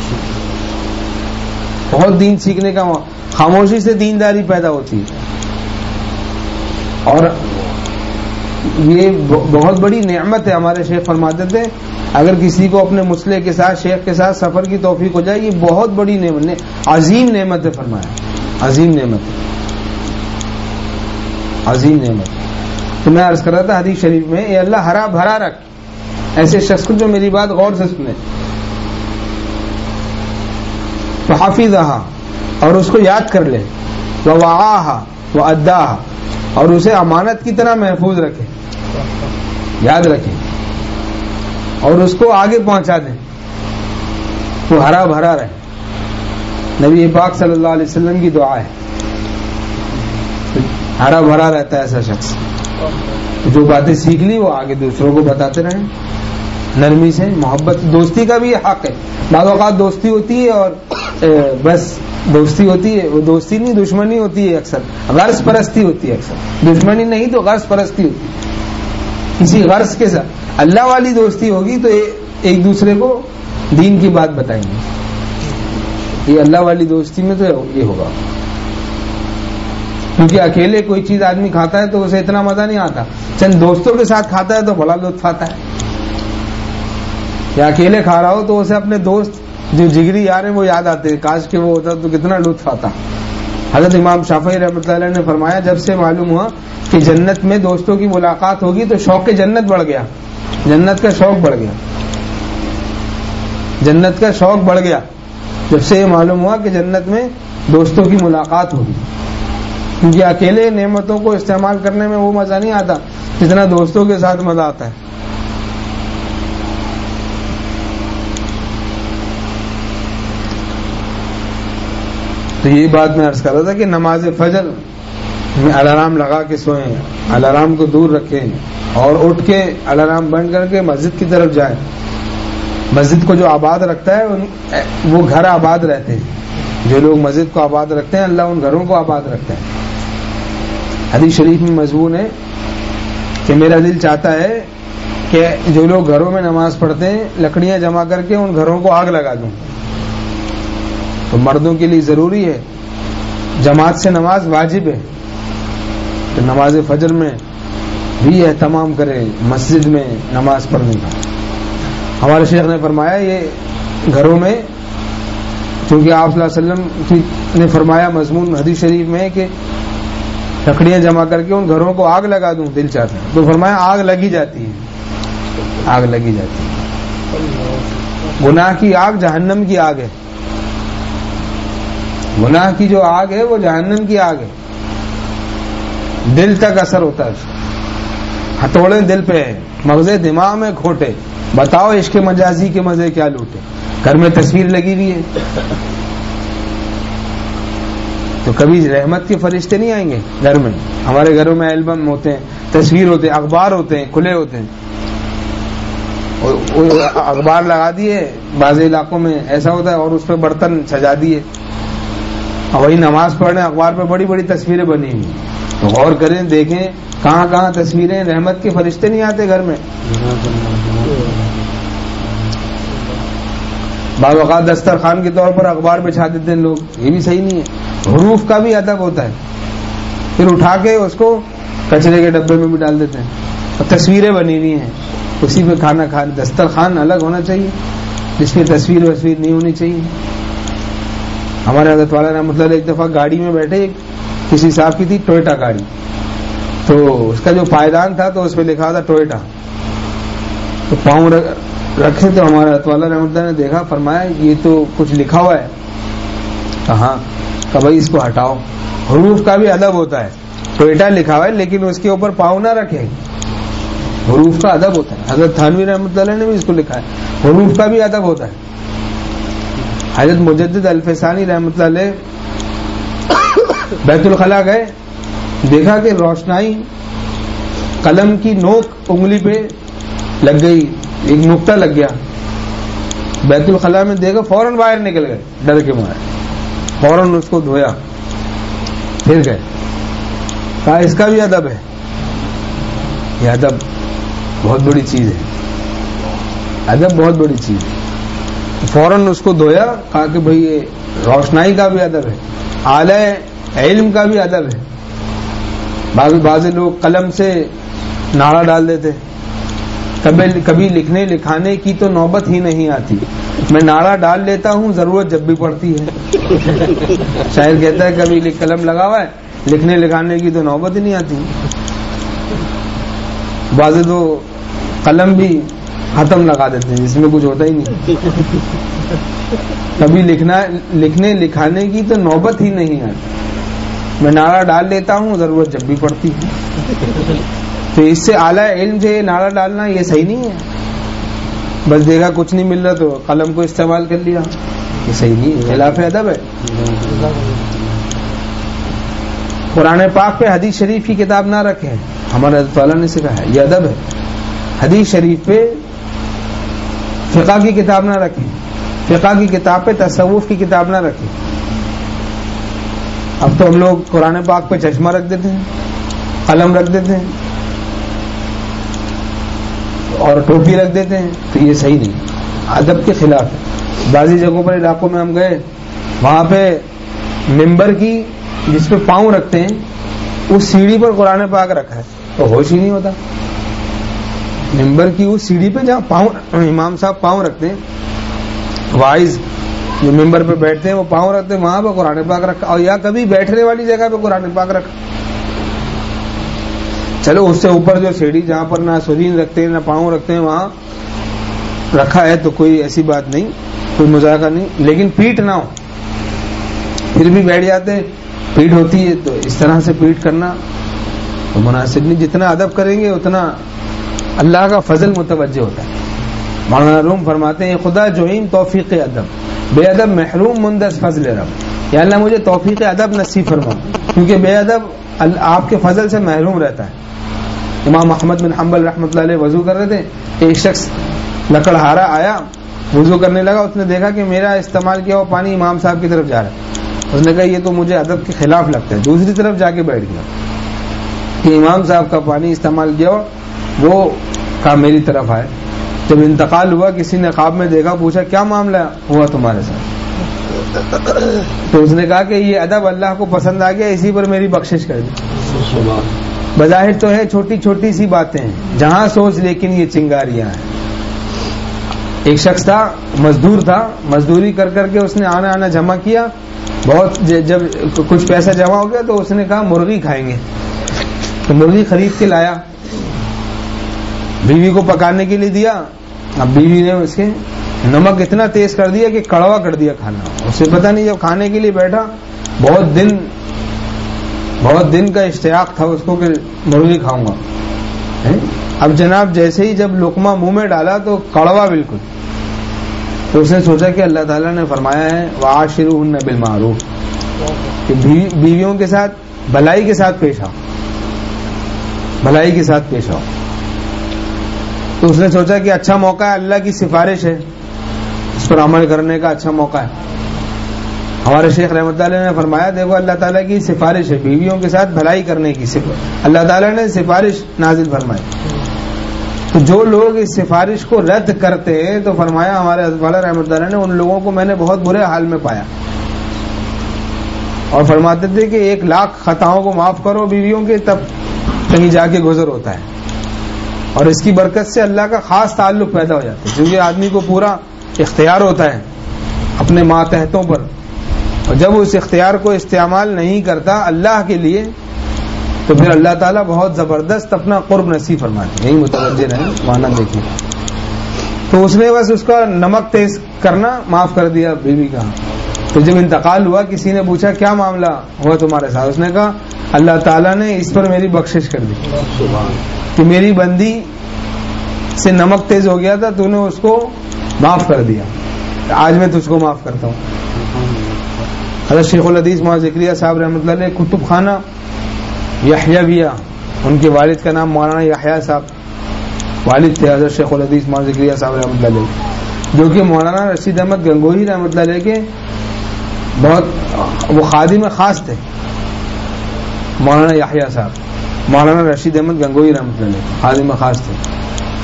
بہت دین سیکھنے کا موقع، خاموشی سے دینداری پیدا ہوتی ہے. اور یہ بہت بڑی نعمت ہے. ہمارے شیخ فرماتے تھے اگر کسی کو اپنے مسلح کے ساتھ شیخ کے ساتھ سفر کی توفیق ہو جائے، یہ بہت بڑی نعمت، عظیم نعمت ہے. فرمایا عظیم نعمت ہے، عظیم نعمت. تو میں عرض کر رہا تھا حدیث شریف میں، اے اللہ ہرا بھرا رکھ ایسے شخص کو جو میری بات غور سے سنے، فحفظھا، اور اس کو یاد کر لے، ووعاھا وادھاھا، اور اسے امانت کی طرح محفوظ رکھے، یاد رکھے اور اس کو آگے پہنچا دیں، وہ ہرا بھرا رہے. نبی پاک صلی اللہ علیہ وسلم کی دعا ہے، ہرا بھرا رہتا ہے ایسا شخص. جو باتیں سیکھ لی وہ آگے دوسروں کو بتاتے رہیں، نرمی سے، محبت. دوستی کا بھی حق ہے. بعض اوقات دوستی ہوتی ہے اور بس دوستی ہوتی ہے، وہ دوستی نہیں دشمنی ہوتی ہے، اکثر غرض پرستی ہوتی ہے. اکثر دشمنی نہیں تو غرض پرستی ہوتی ہے، کسی غرض کے ساتھ. اللہ والی دوستی ہوگی تو ایک دوسرے کو دین کی بات بتائیں گے. یہ اللہ والی دوستی میں تو یہ ہوگا، کیونکہ اکیلے کوئی چیز آدمی کھاتا ہے تو اسے اتنا مزہ نہیں آتا، چند دوستوں کے ساتھ کھاتا ہے تو بڑا لطف آتا ہے. یا اکیلے کھا رہا ہو تو اسے اپنے دوست جو جگری یار ہیں وہ یاد آتے ہیں، کاش کہ وہ ہوتا تو کتنا لطف آتا. حضرت امام شافعی رحمۃ اللہ علیہ نے فرمایا جب سے معلوم ہوا کہ جنت میں دوستوں کی ملاقات ہوگی تو شوق جنت بڑھ گیا، جنت کا شوق بڑھ گیا، جنت کا شوق بڑھ گیا جب سے یہ معلوم ہوا کہ جنت میں دوستوں کی ملاقات ہوگی. کیونکہ اکیلے نعمتوں کو استعمال کرنے میں وہ مزہ نہیں آتا جتنا دوستوں کے ساتھ مزہ آتا ہے. تو یہی بات میں عرض کر رہا تھا کہ نماز فجر میں الارم لگا کے سوئیں، الارم کو دور رکھیں اور اٹھ کے الارم بند کر کے مسجد کی طرف جائیں. مسجد کو جو آباد رکھتا ہے وہ گھر آباد رہتے ہیں. جو لوگ مسجد کو آباد رکھتے ہیں اللہ ان گھروں کو آباد رکھتا ہے. حدیث شریف میں مضمون ہے کہ میرا دل چاہتا ہے کہ جو لوگ گھروں میں نماز پڑھتے ہیں لکڑیاں جمع کر کے ان گھروں کو آگ لگا دوں. تو مردوں کے لیے ضروری ہے، جماعت سے نماز واجب ہے، تو نماز فجر میں بھی اہتمام کرے مسجد میں نماز پڑھنے کا. ہمارے شیخ نے فرمایا یہ گھروں میں، چونکہ آپ صلی اللہ علیہ وسلم نے فرمایا مضمون حدیث شریف میں کہ لکڑیاں جمع کر کے ان گھروں کو آگ لگا دوں، دل چاہتا ہے. تو فرمایا آگ لگی جاتی ہے، آگ لگی جاتی ہے. گناہ کی آگ جہنم کی آگ ہے، گناہ کی جو آگ ہے وہ جہنم کی آگ ہے. دل تک اثر ہوتا ہے، ہتھوڑے دل پہ ہے، مغزے دماغ میں کھوٹے. بتاؤ عشق مجازی کے مزے کیا لوٹے. گھر میں تصویر لگی ہوئی ہے تو کبھی رحمت کے فرشتے نہیں آئیں گے گھر میں. ہمارے گھروں میں البم ہوتے ہیں، تصویر ہوتے ہیں، اخبار ہوتے ہیں، کھلے ہوتے ہیں. اخبار لگا دیے، بعض علاقوں میں ایسا ہوتا ہے، اور اس پہ برتن سجا دیے. اور وہی نماز پڑھنے اخبار پہ بڑی بڑی تصویریں بنی ہوئی. تو غور کریں، دیکھیں کہاں کہاں تصویریں. رحمت کے فرشتے نہیں آتے گھر میں. بعض اوقات دسترخوان کے طور پر اخبار بچھا دیتے ہیں لوگ، یہ بھی صحیح نہیں ہے. حروف کا بھی ادب ہوتا ہے، پھر اٹھا کے اس کو کچرے کے ڈبے میں بھی ڈال دیتے ہیں. اور تصویریں بنی ہوئی ہیں اسی پہ کھانا کھانے. دسترخوان الگ ہونا چاہیے جس پہ تصویر نہیں ہونی چاہیے. ہمارے حضرت والا رحمۃ اللہ ایک دفعہ گاڑی میں بیٹھے، کسی صاحب کی تھی ٹوئٹا گاڑی، تو اس کا جو پائیدان تھا تو اس پہ لکھا تھا ٹوئٹا. تو پاؤں رکھے تو ہمارے حضرت والا رحمۃ اللہ نے دیکھا، فرمایا یہ تو کچھ لکھا ہوا ہے. کہاں کہ بھائی اس کو ہٹاؤ. حروف کا بھی ادب ہوتا ہے. ٹوئٹا لکھا ہوا ہے لیکن اس کے اوپر پاؤں نہ رکھے، حروف کا ادب ہوتا ہے. حضرت تھانوی رحمۃ اللہ نے بھی اس کو لکھا ہے، حروف کا بھی ادب ہوتا ہے. حضرت مجدد الفسانی رحمۃ اللہ علیہ بیت الخلاء گئے، دیکھا کہ روشنائی قلم کی نوک انگلی پہ لگ گئی، ایک نقطہ لگ گیا. بیت الخلاء میں دیکھا، فوراً باہر نکل گئے ڈر کے مارے، فوراً اس کو دھویا، پھر گئے. کہا اس کا بھی ادب ہے، یہ ادب. بہت بڑی چیز ہے، ادب بہت بڑی چیز ہے. فوراً اس کو دھویا، کہا کہ بھئی یہ روشنائی کا بھی ادب ہے، اعلی علم کا بھی ادب ہے. بعض لوگ قلم سے ناڑا ڈال دیتے، کبھی لکھنے لکھانے کی تو نوبت ہی نہیں آتی، میں ناڑا ڈال لیتا ہوں ضرورت جب بھی پڑتی ہے. شاعر کہتا ہے کبھی قلم لگا ہوا ہے، لکھنے لکھانے کی تو نوبت ہی نہیں آتی. بعض تو قلم بھی ختم لگا دیتے ہیں جس میں کچھ ہوتا ہی نہیں. کبھی لکھنے لکھانے کی تو نوبت ہی نہیں آتی، میں نعرہ ڈال لیتا ہوں ضرورت جب بھی پڑتی ہے. تو اس سے اعلیٰ علم سے نعرہ ڈالنا یہ صحیح نہیں ہے. بس دیکھا کچھ نہیں مل رہا تو قلم کو استعمال کر لیا، یہ صحیح نہیں ہے، خلاف ادب ہے. قرآن پاک پہ حدیث شریف کی کتاب نہ رکھیں، ہمارے حضرت والا نے سکھا ہے، یہ ادب ہے. حدیث شریف پہ فقہ کی کتاب نہ رکھیں، فقہ کی کتاب پہ تصوف کی کتاب نہ رکھیں. اب تو ہم لوگ قرآن پاک پہ چشمہ رکھ دیتے ہیں، قلم رکھ دیتے ہیں اور ٹوپی رکھ دیتے ہیں، تو یہ صحیح نہیں، ادب کے خلاف ہے. بعضی جگہوں پر علاقوں میں ہم گئے، وہاں پہ ممبر کی جس پہ پاؤں رکھتے ہیں اس سیڑھی پر قرآن پاک رکھا ہے، تو ہوش ہی نہیں ہوتا. ممبر کی اس سیڑھی پہ جہاں پاؤں امام صاحب پاؤں رکھتے ہیں، واعظ جو ممبر پہ بیٹھتے ہیں وہ پاؤں رکھتے ہیں، وہاں پہ قرآن پاک رکھا، اور یا کبھی بیٹھنے والی جگہ پہ قرآن پاک رکھا. چلو اس سے اوپر جو سیڑھی جہاں پر نہ سرین رکھتے ہیں نہ پاؤں رکھتے ہیں وہاں رکھا ہے تو کوئی ایسی بات نہیں، کوئی مذاکرہ نہیں، لیکن پیٹ نہ ہو. پھر بھی بیٹھ جاتے ہیں، پیٹ ہوتی ہے تو اس طرح سے پیٹ کرنا تو مناسب نہیں. جتنا ادب کریں گے اتنا اللہ کا فضل متوجہ ہوتا ہے. مولانا روم فرماتے ہیں خدا جوئیم توفیق ادب، بے ادب محروم مندس فضل رب. یا اللہ مجھے توفیق ادب نصیب فرما، کیونکہ بے ادب آپ کے فضل سے محروم رہتا ہے. امام احمد بن حنبل رحمۃ اللہ علیہ وضو کر رہے تھے، ایک شخص لکڑہارا آیا، وضو کرنے لگا، اس نے دیکھا کہ میرا استعمال کیا ہوا پانی امام صاحب کی طرف جا رہا ہے. اس نے کہا یہ تو مجھے ادب کے خلاف لگتا ہے. دوسری طرف جا کے بیٹھ گیا کہ امام صاحب کا پانی استعمال کیا ہوا وہ کہا میری طرف آئے. جب انتقال ہوا کسی نے خواب میں دیکھا، پوچھا کیا معاملہ ہوا تمہارے ساتھ، تو اس نے کہا کہ یہ ادب اللہ کو پسند آ گیا، اسی پر میری بخشش کر دی. بظاہر تو ہے چھوٹی چھوٹی سی باتیں جہاں سوچ لیکن یہ چنگاریاں ہیں. ایک شخص تھا، مزدور تھا، مزدوری کر کر کے اس نے آنا جمع کیا. بہت جب کچھ پیسہ جمع ہو گیا تو اس نے کہا مرغی کھائیں گے، تو مرغی خرید کے لایا، بیوی کو پکانے کے لیے دیا. اب بیوی نے اس کے نمک اتنا تیز کر دیا کہ کڑوا کر دیا کھانا. اسے پتا نہیں، جب کھانے کے لیے بیٹھا بہت دن کا اشتیاق تھا اس کو کہ مرغی کھاؤں گا. اب جناب جیسے ہی جب لقمہ منہ میں ڈالا تو کڑوا بالکل. تو اس نے سوچا کہ اللہ تعالیٰ نے فرمایا ہے وَعَاشِرُوهُنَّ بِالْمَعْرُوفِ کہ بیویوں کے ساتھ بھلائی کے ساتھ پیش آؤ، بھلائی کے ساتھ پیش آؤ. تو اس نے سوچا کہ اچھا موقع ہے، اللہ کی سفارش ہے، اس پر عمل کرنے کا اچھا موقع ہے. ہمارے شیخ رحمۃ اللہ نے فرمایا دیکھو اللہ تعالیٰ کی سفارش ہے بیویوں کے ساتھ بھلائی کرنے کی، اللہ تعالیٰ نے سفارش نازل فرمائی. تو جو لوگ اس سفارش کو رد کرتے ہیں تو فرمایا ہمارے حضرت والا رحمۃ اللہ نے ان لوگوں کو میں نے بہت برے حال میں پایا. اور فرماتے تھے کہ 1,00,000 خطاؤں کو معاف کرو بیویوں کے تب کہیں جا کے گزر ہوتا ہے. اور اس کی برکت سے اللہ کا خاص تعلق پیدا ہو جاتا ہے، کیونکہ آدمی کو پورا اختیار ہوتا ہے اپنے ماتحتوں پر، اور جب اس اختیار کو استعمال نہیں کرتا اللہ کے لیے تو پھر اللہ تعالیٰ بہت زبردست اپنا قرب نصیب فرماتے ہیں. یہی متوجہ رہیں، معنی دیکھیں. تو اس نے بس اس کا نمک تیز کرنا معاف کر دیا بیوی کا. تو جب انتقال ہوا کسی نے پوچھا کیا معاملہ ہوا تمہارے ساتھ، اس نے کہا اللہ تعالیٰ نے اس پر میری بخشش کر دی کہ میری بندی سے نمک تیز ہو گیا تھا، تو نے اس کو معاف کر دیا، آج میں تجھ کو معاف کرتا ہوں. حضرت شیخ الحدیث مولانا زکریا صاحب رحمۃ اللہ علیہ کتب خانہ یحیویہ، ان کے والد کا نام مولانا یحییٰ صاحب، والد تھے حضرت شیخ الحدیث مولانا زکریا صاحب رحمۃ اللہ علیہ، جو کہ مولانا رشید احمد گنگوہی رحمۃ اللہ علیہ کے بہت وہ خادم خاص تھے. مولانا یحییٰ صاحب مولانا رشید احمد گنگوہی رحمۃ اللہ علیہ خادم خاص تھے.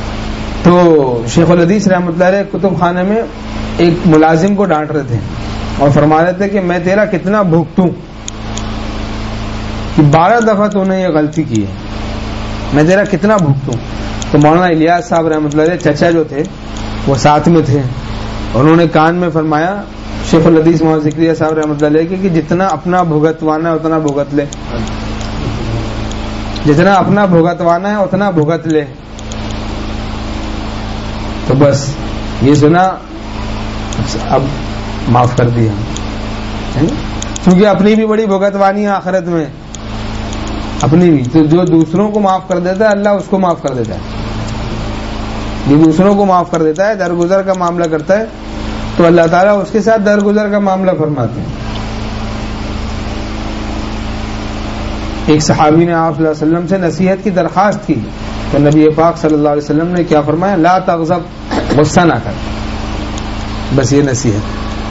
تو شیخ الحدیث رحمۃ اللہ علیہ کتب خانے میں ایک ملازم کو ڈانٹ رہے تھے اور فرما رہے تھے کہ میں تیرا کتنا بھگتوں کہ 12 دفعہ تو نے یہ غلطی کی ہے، میں تیرا کتنا بھگتوں. تو مولانا الیاس صاحب رحمۃ اللہ علیہ چچا جو تھے وہ ساتھ میں تھے، انہوں نے کان میں فرمایا شیخ الحدیث محمد ذکریہ صاحب رحمۃ اللہ علیہ کہ جتنا اپنا بھگتوانا ہے اتنا بھگت لے، جتنا اپنا بھگتوانا ہے اتنا بھگت لے. تو بس یہ سنا، اب معاف کر دیا، کیونکہ اپنی بھی بڑی بھگتوانی ہے آخرت میں، اپنی بھی. تو جو دوسروں کو معاف کر دیتا ہے اللہ اس کو معاف کر دیتا ہے، جو دوسروں کو معاف کر دیتا ہے، درگزر کا معاملہ کرتا ہے تو اللہ تعالیٰ اس کے ساتھ درگزر کا معاملہ فرماتے ہیں. ایک صحابی نے آپ صلی اللہ علیہ وسلم سے نصیحت کی درخواست کی تو نبی پاک صلی اللہ علیہ وسلم نے کیا فرمایا؟ لا تغضب، غصہ نہ کر. بس یہ نصیحت.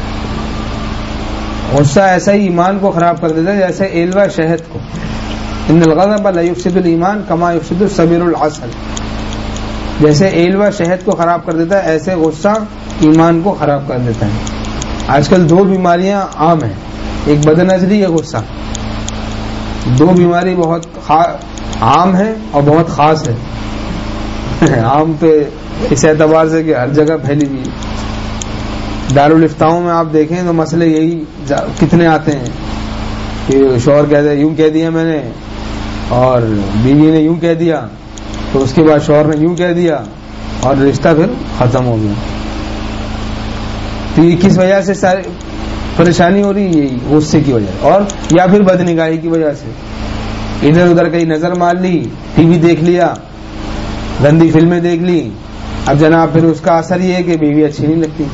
غصہ ایسا ہی ایمان کو خراب کر دیتا ہے جیسے ایلوا شہد کو. ان الغضب لا یفسد الایمان کما یفسد الصبر العسل. جیسے ایلوا شہد کو خراب کر دیتا ہے ایسے غصہ ایمان کو خراب کر دیتا ہے. آج کل 2 بیماریاں عام ہیں، ایک بد نظری، ایک غصہ. 2 بیماری بہت عام ہے اور بہت خاص ہے. عام پہ اس اعتبار سے کہ ہر جگہ پھیلی ہوئی. دارالفتاؤں میں آپ دیکھیں تو مسئلے یہی کتنے آتے ہیں کہ شوہر کہتے ہیں یوں کہہ دیا میں نے اور بیوی نے یوں کہہ دیا تو اس کے بعد شوہر نے یوں کہہ دیا اور رشتہ پھر ختم ہو گیا. تو یہ کس وجہ سے ساری پریشانی ہو رہی ہے؟ یہی غصے کی وجہ، اور یا پھر بدنگاہی کی وجہ سے. ادھر ادھر کہیں نظر مار لی، ٹی وی دیکھ لیا، گندی فلمیں دیکھ لی، اب جناب پھر اس کا اثر یہ ہے کہ بیوی اچھی نہیں لگتی.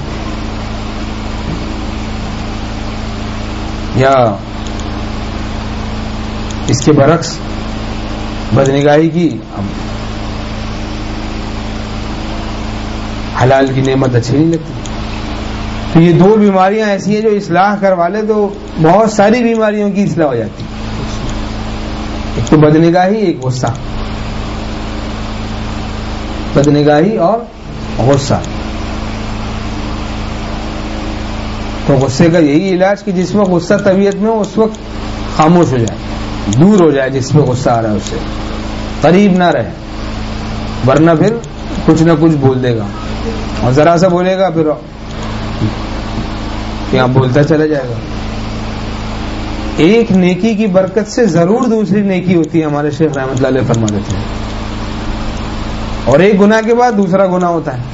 یا اس کے برعکس بدنگاہی کی، اب حلال کی نعمت اچھی نہیں لگتی. تو یہ 2 بیماریاں ایسی ہیں جو اصلاح کروا لے تو بہت ساری بیماریوں کی اصلاح ہو جاتی. ایک تو بدنگاہی، ایک غصہ. بدنگاہی اور غصہ. تو غصے کا یہی علاج کہ جس میں غصہ طبیعت میں اس وقت خاموش ہو جائے، دور ہو جائے. جس میں غصہ آ رہا ہے اس سے قریب نہ رہے، ورنہ پھر کچھ نہ کچھ بول دے گا اور ذرا سا بولے گا پھر یہاں بولتا چلا جائے گا. ایک نیکی کی برکت سے ضرور دوسری نیکی ہوتی ہے، ہمارے شیخ رحمۃ اللہ علیہ فرما دیتے ہیں. اور ایک گناہ کے بعد دوسرا گناہ ہوتا ہے.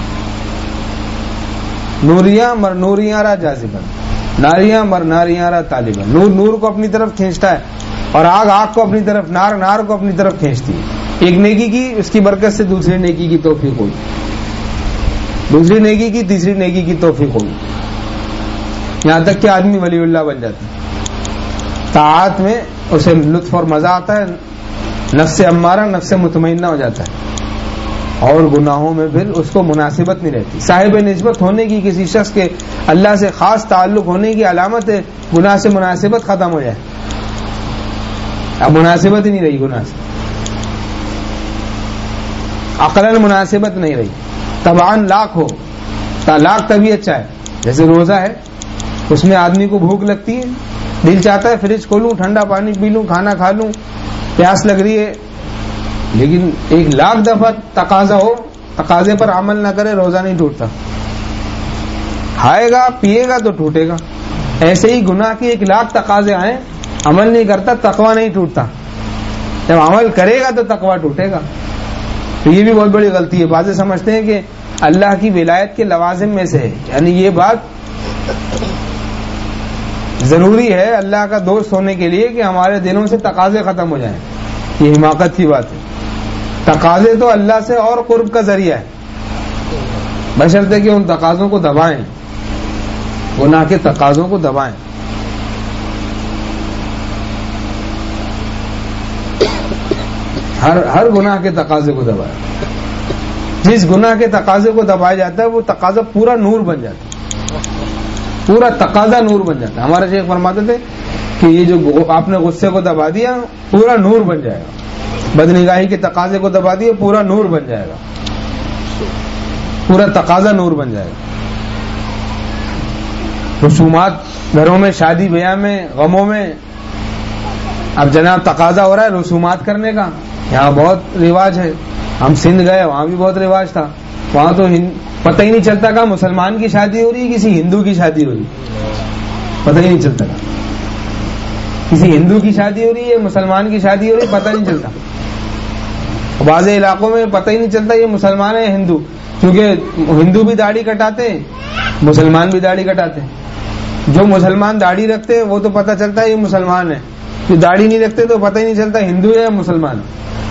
نوریاں مر نوریاں را جاذبن، ناریاں مر ناریاں را طالبن. نور نور کو اپنی طرف کھینچتا ہے اور آگ آگ کو اپنی طرف، نار نار کو اپنی طرف کھینچتی ہے. ایک نیکی کی، اس کی برکت سے دوسری نیکی کی توفیق ہوئی، دوسری نیکی کی، تیسری نیکی کی توفیق ہوئی، یہاں تک کہ آدمی ولی اللہ بن جاتا ہے. طاعت میں اسے لطف اور مزہ آتا ہے، نفس امارہ نفس مطمئنہ ہو جاتا ہے. اور گناہوں میں پھر اس کو مناسبت نہیں رہتی. صاحب نسبت ہونے کی، کسی شخص کے اللہ سے خاص تعلق ہونے کی علامت ہے گناہ سے مناسبت ختم ہو جائے. اب مناسبت ہی نہیں رہی گناہ سے، عقلاً مناسبت نہیں رہی. طبعاً لاکھ ہو، لاکھ تبھی اچھا ہے. جیسے روزہ ہے، اس میں آدمی کو بھوک لگتی ہے، دل چاہتا ہے فریج کھولوں، ٹھنڈا پانی پی لوں، کھانا کھا لوں، پیاس لگ رہی ہے، لیکن 1,00,000 دفعہ تقاضا ہو، تقاضے پر عمل نہ کرے روزہ نہیں ٹوٹتا. کھائے گا پیے گا تو ٹوٹے گا. ایسے ہی گناہ کے 1,00,000 تقاضے آئیں، عمل نہیں کرتا، تقویٰ نہیں ٹوٹتا. جب عمل کرے گا تو تقویٰ ٹوٹے گا. تو یہ بھی بہت بڑی غلطی ہے. بعض سمجھتے ہیں کہ اللہ کی ولایت کے لوازم میں سے ہے، یعنی یہ بات ضروری ہے اللہ کا دوست ہونے کے لیے کہ ہمارے دلوں سے تقاضے ختم ہو جائیں. یہ حماقت کی بات ہے. تقاضے تو اللہ سے اور قرب کا ذریعہ ہے، بشرطے کہ ان تقاضوں کو دبائیں، گناہ کے تقاضوں کو دبائیں. ہر گناہ کے تقاضے کو دبائیں. جس گناہ کے تقاضے کو دبایا جاتا ہے وہ تقاضا پورا نور بن جاتا ہے، پورا تقاضا نور بن جاتا ہے. ہمارے شیخ فرماتے تھے کہ یہ جو آپ نے غصے کو دبا دیا پورا نور بن جائے گا، بدنگاہی کے تقاضے کو دبا دیا پورا نور بن جائے گا. پورا تقاضا نور بن جائے گا. رسومات گھروں میں، شادی بیاہ میں، غموں میں، اب جناب تقاضا ہو رہا ہے رسومات کرنے کا. یہاں بہت رواج ہے. ہم سندھ گئے، وہاں بھی بہت رواج تھا. وہاں تو پتہ ہی نہیں چلتا کہ مسلمان کی شادی ہو رہی ہے کسی ہندو کی شادی ہو رہی ہے، پتہ ہی نہیں چلتا. کسی ہندو کی شادی ہو رہی ہے، مسلمان کی شادی ہو رہی ہے، پتہ نہیں چلتا. بعض علاقوں میں پتہ ہی نہیں چلتا یہ مسلمان ہے ہندو، کیونکہ ہندو بھی داڑھی کٹاتے ہیں، مسلمان بھی داڑھی کٹاتے ہیں. جو مسلمان داڑھی رکھتے ہیں وہ تو پتہ چلتا ہے یہ مسلمان ہے، جو داڑھی نہیں رکھتے تو پتہ ہی نہیں چلتا ہندو ہے یا مسلمان.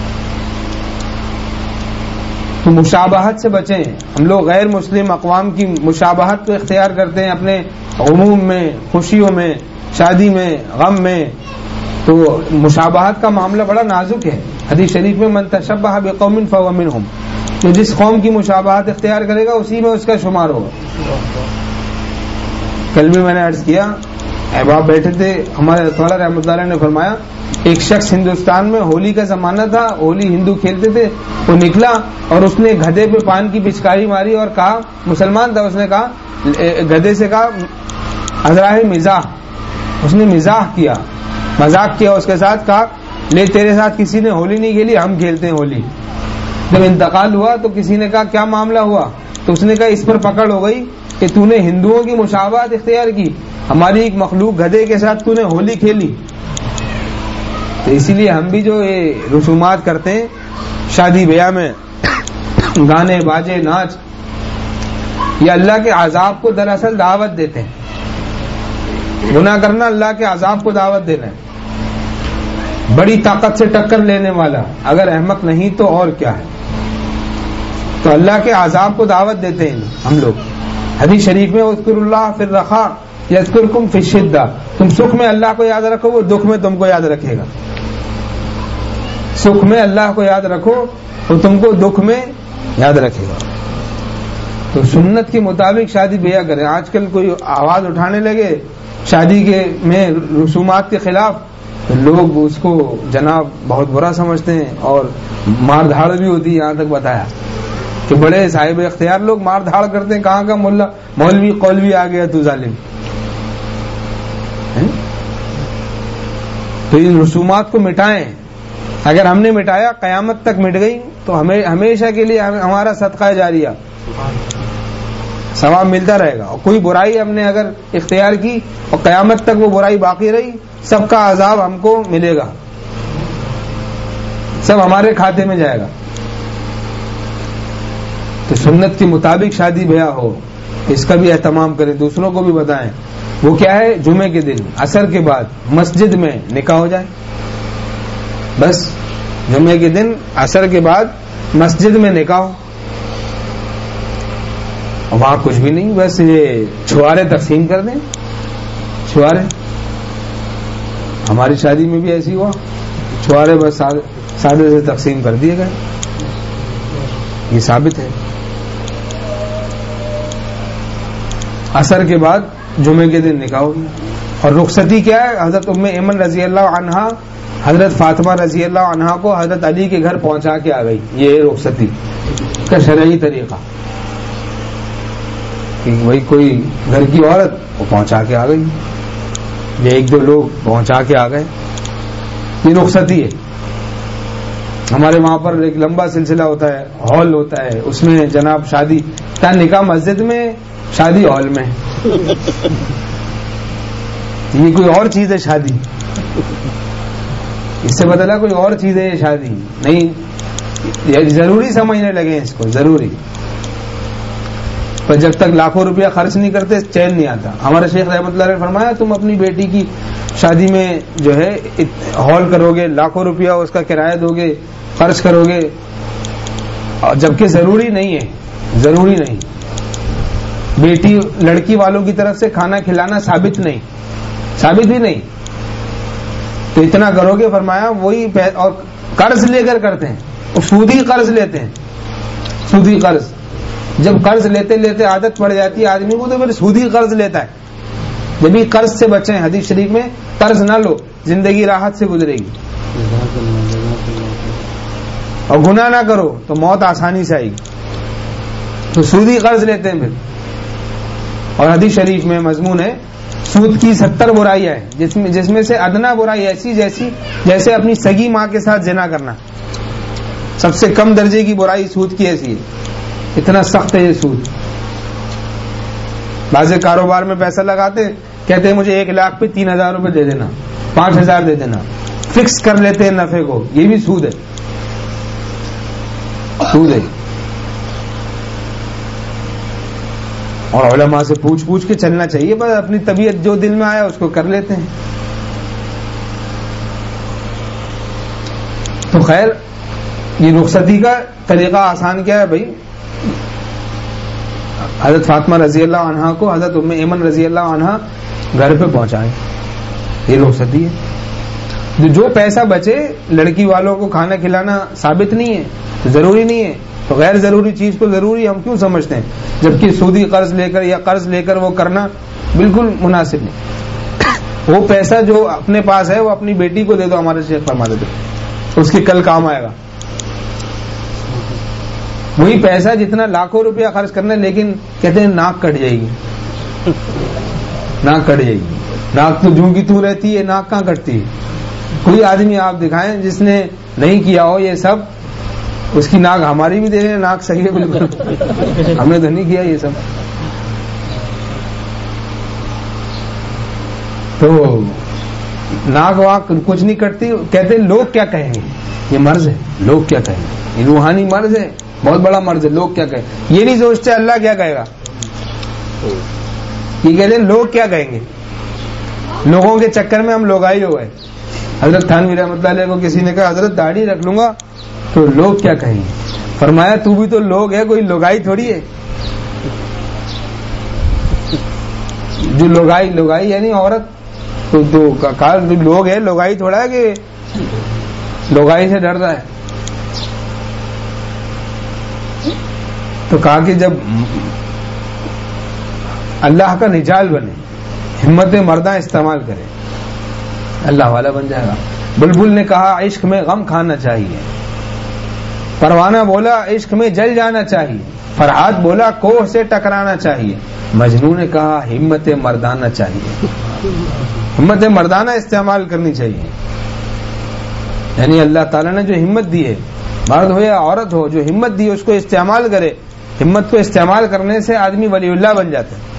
تو مشابہت سے بچیں. ہم لوگ غیر مسلم اقوام کی مشابہت کو اختیار کرتے ہیں اپنے عموم میں، خوشیوں میں، شادی میں، غم میں. تو مشابہت کا معاملہ بڑا نازک ہے. حدیث شریف میں من تشبہ بقوم فهو منهم، تو جس قوم کی مشابہت اختیار کرے گا اسی میں اس کا شمار ہوگا. کل بھی میں نے عرض کیا، احباب بیٹھے تھے، ہمارے رسول رحمۃ اللہ علیہ نے فرمایا ایک شخص ہندوستان میں، ہولی کا زمانہ تھا، ہولی ہندو کھیلتے تھے، وہ نکلا اور اس نے گدھے پہ پان کی پچکاری ماری اور کہا، مسلمان تھا، اس نے کہا، گدھے سے کہا ازراہ مزاح، اس نے مزاح کیا، مذاق کیا اس کے ساتھ، کہا لے تیرے ساتھ کسی نے ہولی نہیں کھیلی، ہم کھیلتے ہیں ہولی. جب انتقال ہوا تو کسی نے کہا کیا معاملہ ہوا؟ تو اس نے کہا اس پر پکڑ ہو گئی کہ تو نے ہندوؤں کی مشابہت اختیار کی، ہماری ایک مخلوق گدھے کے ساتھ تو نے ہولی کھیلی. تو اسی لیے ہم بھی جو یہ رسومات کرتے ہیں شادی بیاہ میں، گانے باجے ناچ، یہ اللہ کے عذاب کو دراصل دعوت دیتے ہیں. گناہ کرنا اللہ کے عذاب کو دعوت دینا ہے. بڑی طاقت سے ٹکر لینے والا اگر احمق نہیں تو اور کیا ہے. تو اللہ کے عذاب کو دعوت دیتے ہیں ہم لوگ. حدیث شریف میں اذکروا اللہ فی الرخاء یذکرکم فی الشدہ، تم سکھ میں اللہ کو یاد رکھو وہ دکھ میں تم کو یاد رکھے گا. سکھ میں اللہ کو یاد رکھو وہ تم کو دکھ میں یاد رکھے گا. تو سنت کے مطابق شادی بیاہ کریں. آج کل کوئی آواز اٹھانے لگے شادی کے میں رسومات کے خلاف، لوگ اس کو جناب بہت برا سمجھتے ہیں اور مار دھاڑ بھی ہوتی ہے. یہاں تک بتایا کہ بڑے صاحب اختیار لوگ مار دھاڑ کرتے ہیں، کہاں کا مولوی قولوی آ گیا تو ظالم. تو ان رسومات کو مٹائیں. اگر ہم نے مٹایا قیامت تک مٹ گئی تو ہمیں ہمیشہ کے لیے ہمارا صدقہ جاریہ ثواب ملتا رہے گا. اور کوئی برائی ہم نے اگر اختیار کی اور قیامت تک وہ برائی باقی رہی، سب کا عذاب ہم کو ملے گا، سب ہمارے کھاتے میں جائے گا. تو سنت کے مطابق شادی بیاہ ہو، اس کا بھی اہتمام کریں، دوسروں کو بھی بتائیں. وہ کیا ہے؟ جمعے کے دن عصر کے بعد مسجد میں نکاح ہو جائے. بس جمعے کے دن عصر کے بعد مسجد میں نکاح ہو، وہاں کچھ بھی نہیں، بس یہ چھوارے تقسیم کر دیں. چھوارے ہماری شادی میں بھی ایسی ہوا، چھوارے بس سادے سے تقسیم کر دیے گئے. یہ ثابت ہے. عصر کے بعد جمعے کے دن نکاح ہوگی. اور رخصتی کیا ہے؟ حضرت ام ایمن رضی اللہ عنہا حضرت فاطمہ رضی اللہ عنہا کو حضرت علی کے گھر پہنچا کے آ گئی. یہ رخصتی کا شرعی طریقہ کہ وہی کوئی گھر کی عورت وہ پہنچا کے آ گئی، یہ ایک دو لوگ پہنچا کے آ گئے، یہ رخصتی ہے. ہمارے وہاں پر ایک لمبا سلسلہ ہوتا ہے، ہال ہوتا ہے، اس میں جناب شادی کا نکاح مسجد میں، شادی ہال میں. یہ کوئی اور چیز ہے شادی، اس سے بدلا کوئی اور چیز ہے یہ شادی نہیں. ضروری سمجھنے لگے اس کو ضروری، پر جب تک لاکھوں روپیہ خرچ نہیں کرتے چین نہیں آتا. ہمارے شیخ رحمۃ اللہ نے فرمایا تم اپنی بیٹی کی شادی میں جو ہے ہال کرو گے، لاکھوں روپیہ اس کا کرایہ دو گے، خرچ کرو گے، جبکہ ضروری نہیں ہے. ضروری نہیں. بیٹی لڑکی والوں کی طرف سے کھانا کھلانا ثابت نہیں، ثابت ہی نہیں. تو اتنا کرو گے فرمایا وہی، اور قرض لے کر کرتے ہیں، سودی قرض لیتے ہیں، سودی قرض. جب قرض لیتے لیتے عادت پڑ جاتی ہے آدمی کو تو پھر سودی قرض لیتا ہے. جب بھی قرض سے بچیں، حدیث شریف میں قرض نہ لو، زندگی راحت سے گزرے گی. اور گناہ نہ کرو تو موت آسانی سے آئے گی. تو سودی قرض لیتے ہیں پھر. اور حدیث شریف میں مضمون ہے سود کی 70 برائیاں ہیں جس میں سے ادنا برائی ایسی جیسے اپنی سگی ماں کے ساتھ زنا کرنا. سب سے کم درجے کی برائی سود کی ایسی ہے. اتنا سخت ہے یہ سود. بعض کاروبار میں پیسہ لگاتے کہتے ہیں مجھے 1 لاکھ پہ 3,000 روپے دے دینا, 5,000 دے دینا, فکس کر لیتے ہیں نفے کو. یہ بھی سود ہے, سود ہے. اور علماء سے پوچھ کے چلنا چاہیے, بس اپنی طبیعت جو دل میں آیا اس کو کر لیتے ہیں. تو خیر یہ رخصتی کا طریقہ آسان کیا ہے بھائی, حضرت فاطمہ رضی اللہ عنہا کو حضرت ام ایمن رضی اللہ عنہا گھر پہ پہنچائیں, یہ رخصتی ہے. جو پیسہ بچے لڑکی والوں کو کھانا کھلانا ثابت نہیں ہے تو ضروری نہیں ہے, تو غیر ضروری چیز کو ضروری ہم کیوں سمجھتے ہیں, جبکہ سودی قرض لے کر یا قرض لے کر وہ کرنا بالکل مناسب نہیں. وہ پیسہ جو اپنے پاس ہے وہ اپنی بیٹی کو دے دو, ہمارے شیخ فرماتے تھے, اس کے کل کام آئے گا. وہی پیسہ جتنا لاکھوں روپیہ خرچ کرنا ہے, لیکن کہتے ہیں ناک کٹ جائے گی, ناک کٹ جائے گی. ناک تو جوں کی توں رہتی ہے, ناک کہاں کٹتی ہے. کوئی آدمی آپ دکھائیں جس نے نہیں کیا ہو یہ سب, اس کی ناک ہماری بھی دے رہے ہیں, ناک صحیح ہے بالکل, ہم نے تو نہیں کیا یہ سب. تو ناک واک کچھ نہیں کٹتی. کہتے ہیں لوگ کیا کہیں گے, یہ مرض ہے, لوگ کیا کہیں گے, یہ روحانی مرض ہے, بہت بڑا مرض ہے. لوگ کیا کہیں, یہ نہیں سوچتے اللہ کیا کہے گا, یہ کہتے ہیں لوگ کیا کہیں گے. لوگوں کے چکر میں ہم لوگائی ہو گئے. حضرت تھانوی رحمۃ اللہ علیہ کو کسی نے کہا حضرت داڑھی رکھ لوں گا تو لوگ کیا کہیں گے. فرمایا تو بھی تو لوگ ہے, کوئی لوگائی تھوڑی ہے. جو لوگائی یعنی عورت, تو لوگ ہے, لوگائی تھوڑا ہے کہ لوگائی سے ڈرتا ہے. تو کہا کہ جب اللہ کا نجال بنے, ہمت مرداں استعمال کرے, اللہ والا بن جائے گا. بلبل نے کہا عشق میں غم کھانا چاہیے, پروانہ بولا عشق میں جل جانا چاہیے, فرحات بولا کوہ سے ٹکرانا چاہیے, مجنون نے کہا ہمت مردانہ چاہیے. ہمت مردانہ استعمال کرنی چاہیے. یعنی اللہ تعالیٰ نے جو ہمت دی ہے, مرد ہو یا عورت ہو, جو ہمت دی ہے اس کو استعمال کرے. ہمت کو استعمال کرنے سے آدمی ولی اللہ بن جاتا ہے,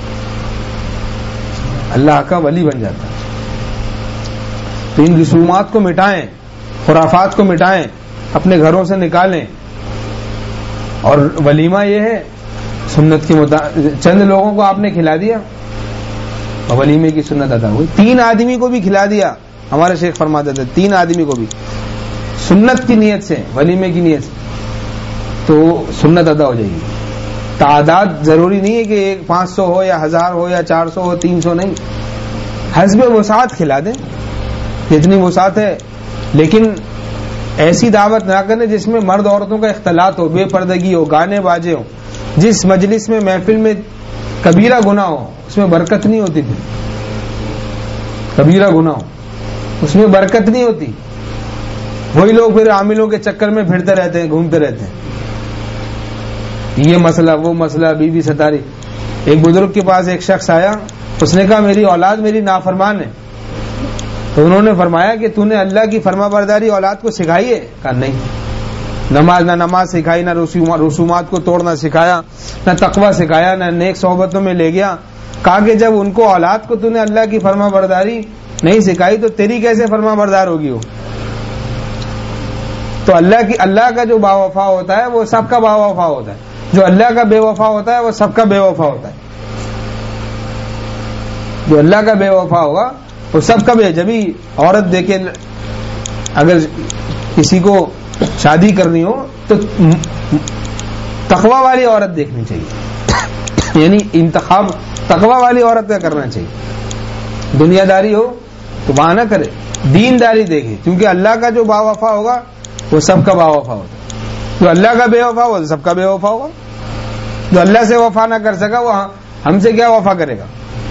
اللہ کا ولی بن جاتا ہے. تو ان رسومات کو مٹائیں, خرافات کو مٹائیں, اپنے گھروں سے نکالیں. اور ولیمہ یہ ہے سنت کے مطابق, چند لوگوں کو آپ نے کھلا دیا اور ولیمے کی سنت ادا ہوئی. 3 آدمی کو بھی کھلا دیا, ہمارے شیخ فرماتے تھے 3 آدمی کو بھی سنت کی نیت سے, ولیمے کی نیت سے, تو سنت ادا ہو جائے گی. تعداد ضروری نہیں ہے کہ 500 ہو یا 1000 ہو یا 400 ہو 300 نہیں, حسب وسعت کھلا دیں جتنی وسعت ہے. لیکن ایسی دعوت نہ کریں جس میں مرد عورتوں کا اختلاط ہو, بے پردگی ہو, گانے باجے ہو. جس مجلس میں محفل میں کبیرہ گناہ ہو اس میں برکت نہیں ہوتی تھی. کبیرہ گناہ ہو اس میں برکت نہیں ہوتی. وہی لوگ پھر عاملوں کے چکر میں پھرتے رہتے ہیں, گھومتے رہتے ہیں, یہ مسئلہ وہ مسئلہ, بیوی ستاری. ایک بزرگ کے پاس ایک شخص آیا, اس نے کہا میری اولاد میری نافرمان ہے. تو انہوں نے فرمایا کہ تو نے اللہ کی فرما برداری اولاد کو سکھائی ہے؟ کہا نہیں. نہ نماز سکھائی, نہ رسومات کو توڑنا سکھایا, نہ تقوی سکھایا, نہ نیک صحبتوں میں لے گیا. کہا کہ جب ان کو اولاد کو تو نے اللہ کی فرما برداری نہیں سکھائی تو تیری کیسے فرما بردار ہوگی وہ. تو اللہ کا جو با وفا ہوتا ہے وہ سب کا با وفا ہوتا ہے, جو اللہ کا بے وفا ہوتا ہے وہ سب کا بے وفا ہوتا ہے. جو اللہ کا بے وفا ہوگا وہ سب کا بے. جبھی عورت دیکھے, اگر کسی کو شادی کرنی ہو تو تقوی والی عورت دیکھنی چاہیے, یعنی انتخاب تقوی والی عورت کا کرنا چاہیے. دنیا داری ہو تو وہاں نہ کرے, دینداری دیکھے, کیونکہ اللہ کا جو با وفا ہوگا وہ سب کا با وفا ہوتا ہے. جو اللہ کا بے وفا ہوگا سب کا بے وفا ہوگا. جو اللہ سے وفا نہ کر سکا وہ ہم سے کیا وفا کرے گا.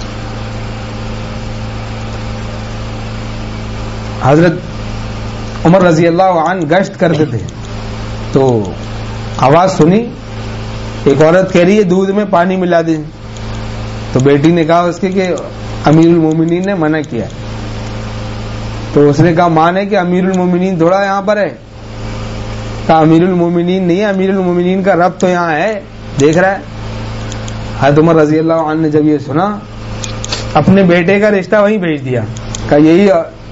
حضرت عمر رضی اللہ عنہ گشت کرتے تھے تو آواز سنی, ایک عورت کہہ رہی ہے دودھ میں پانی ملا دیں، تو بیٹی نے کہا اس کے کہ امیر المومنین نے منع کیا، تو اس نے کہا ماں نے کہ امیر المومنین تھوڑا یہاں پر ہے، کہا امیر المومنین نہیں ہے، امیر المومنین کا رب تو یہاں ہے، دیکھ رہا ہے۔ حضرت عمر رضی اللہ عنہ نے جب یہ سنا اپنے بیٹے کا رشتہ وہیں بھیج دیا، کہا یہی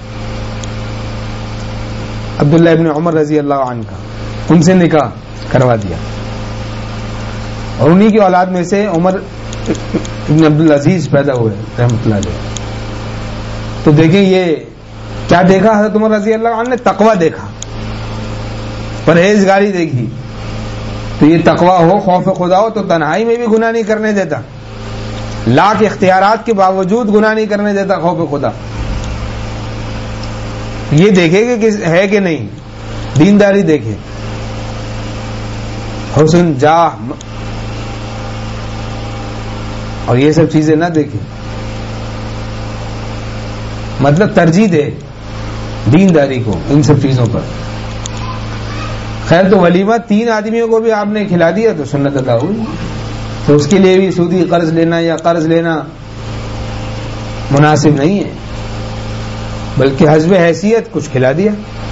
عبداللہ ابن عمر رضی اللہ عنہ کا، ان سے نکاح کروا دیا، اور انہی کی اولاد میں سے عمر ابن عبدالعزیز پیدا ہوئے رحمۃ اللہ علیہ۔ تو دیکھیں یہ کیا دیکھا حضرت عمر رضی اللہ عنہ نے؟ تقوی دیکھا، پرہیزگاری دیکھی۔ تو یہ تقوی ہو، خوف خدا ہو، تو تنہائی میں بھی گناہ نہیں کرنے دیتا، لاکھ اختیارات کے باوجود گناہ نہیں کرنے دیتا خوف خدا۔ یہ دیکھے کہ ہے کہ نہیں، دینداری دیکھے، حسن جاہ اور یہ سب چیزیں نہ دیکھے، مطلب ترجیح دے دینداری کو ان سب چیزوں پر۔ خیر تو ولیمہ 3 آدمیوں کو بھی آپ نے کھلا دیا تو سنت ادا ہوئی، تو اس کے لیے بھی سودی قرض لینا یا قرض لینا مناسب نہیں ہے، بلکہ حسب حیثیت کچھ کھلا دیا۔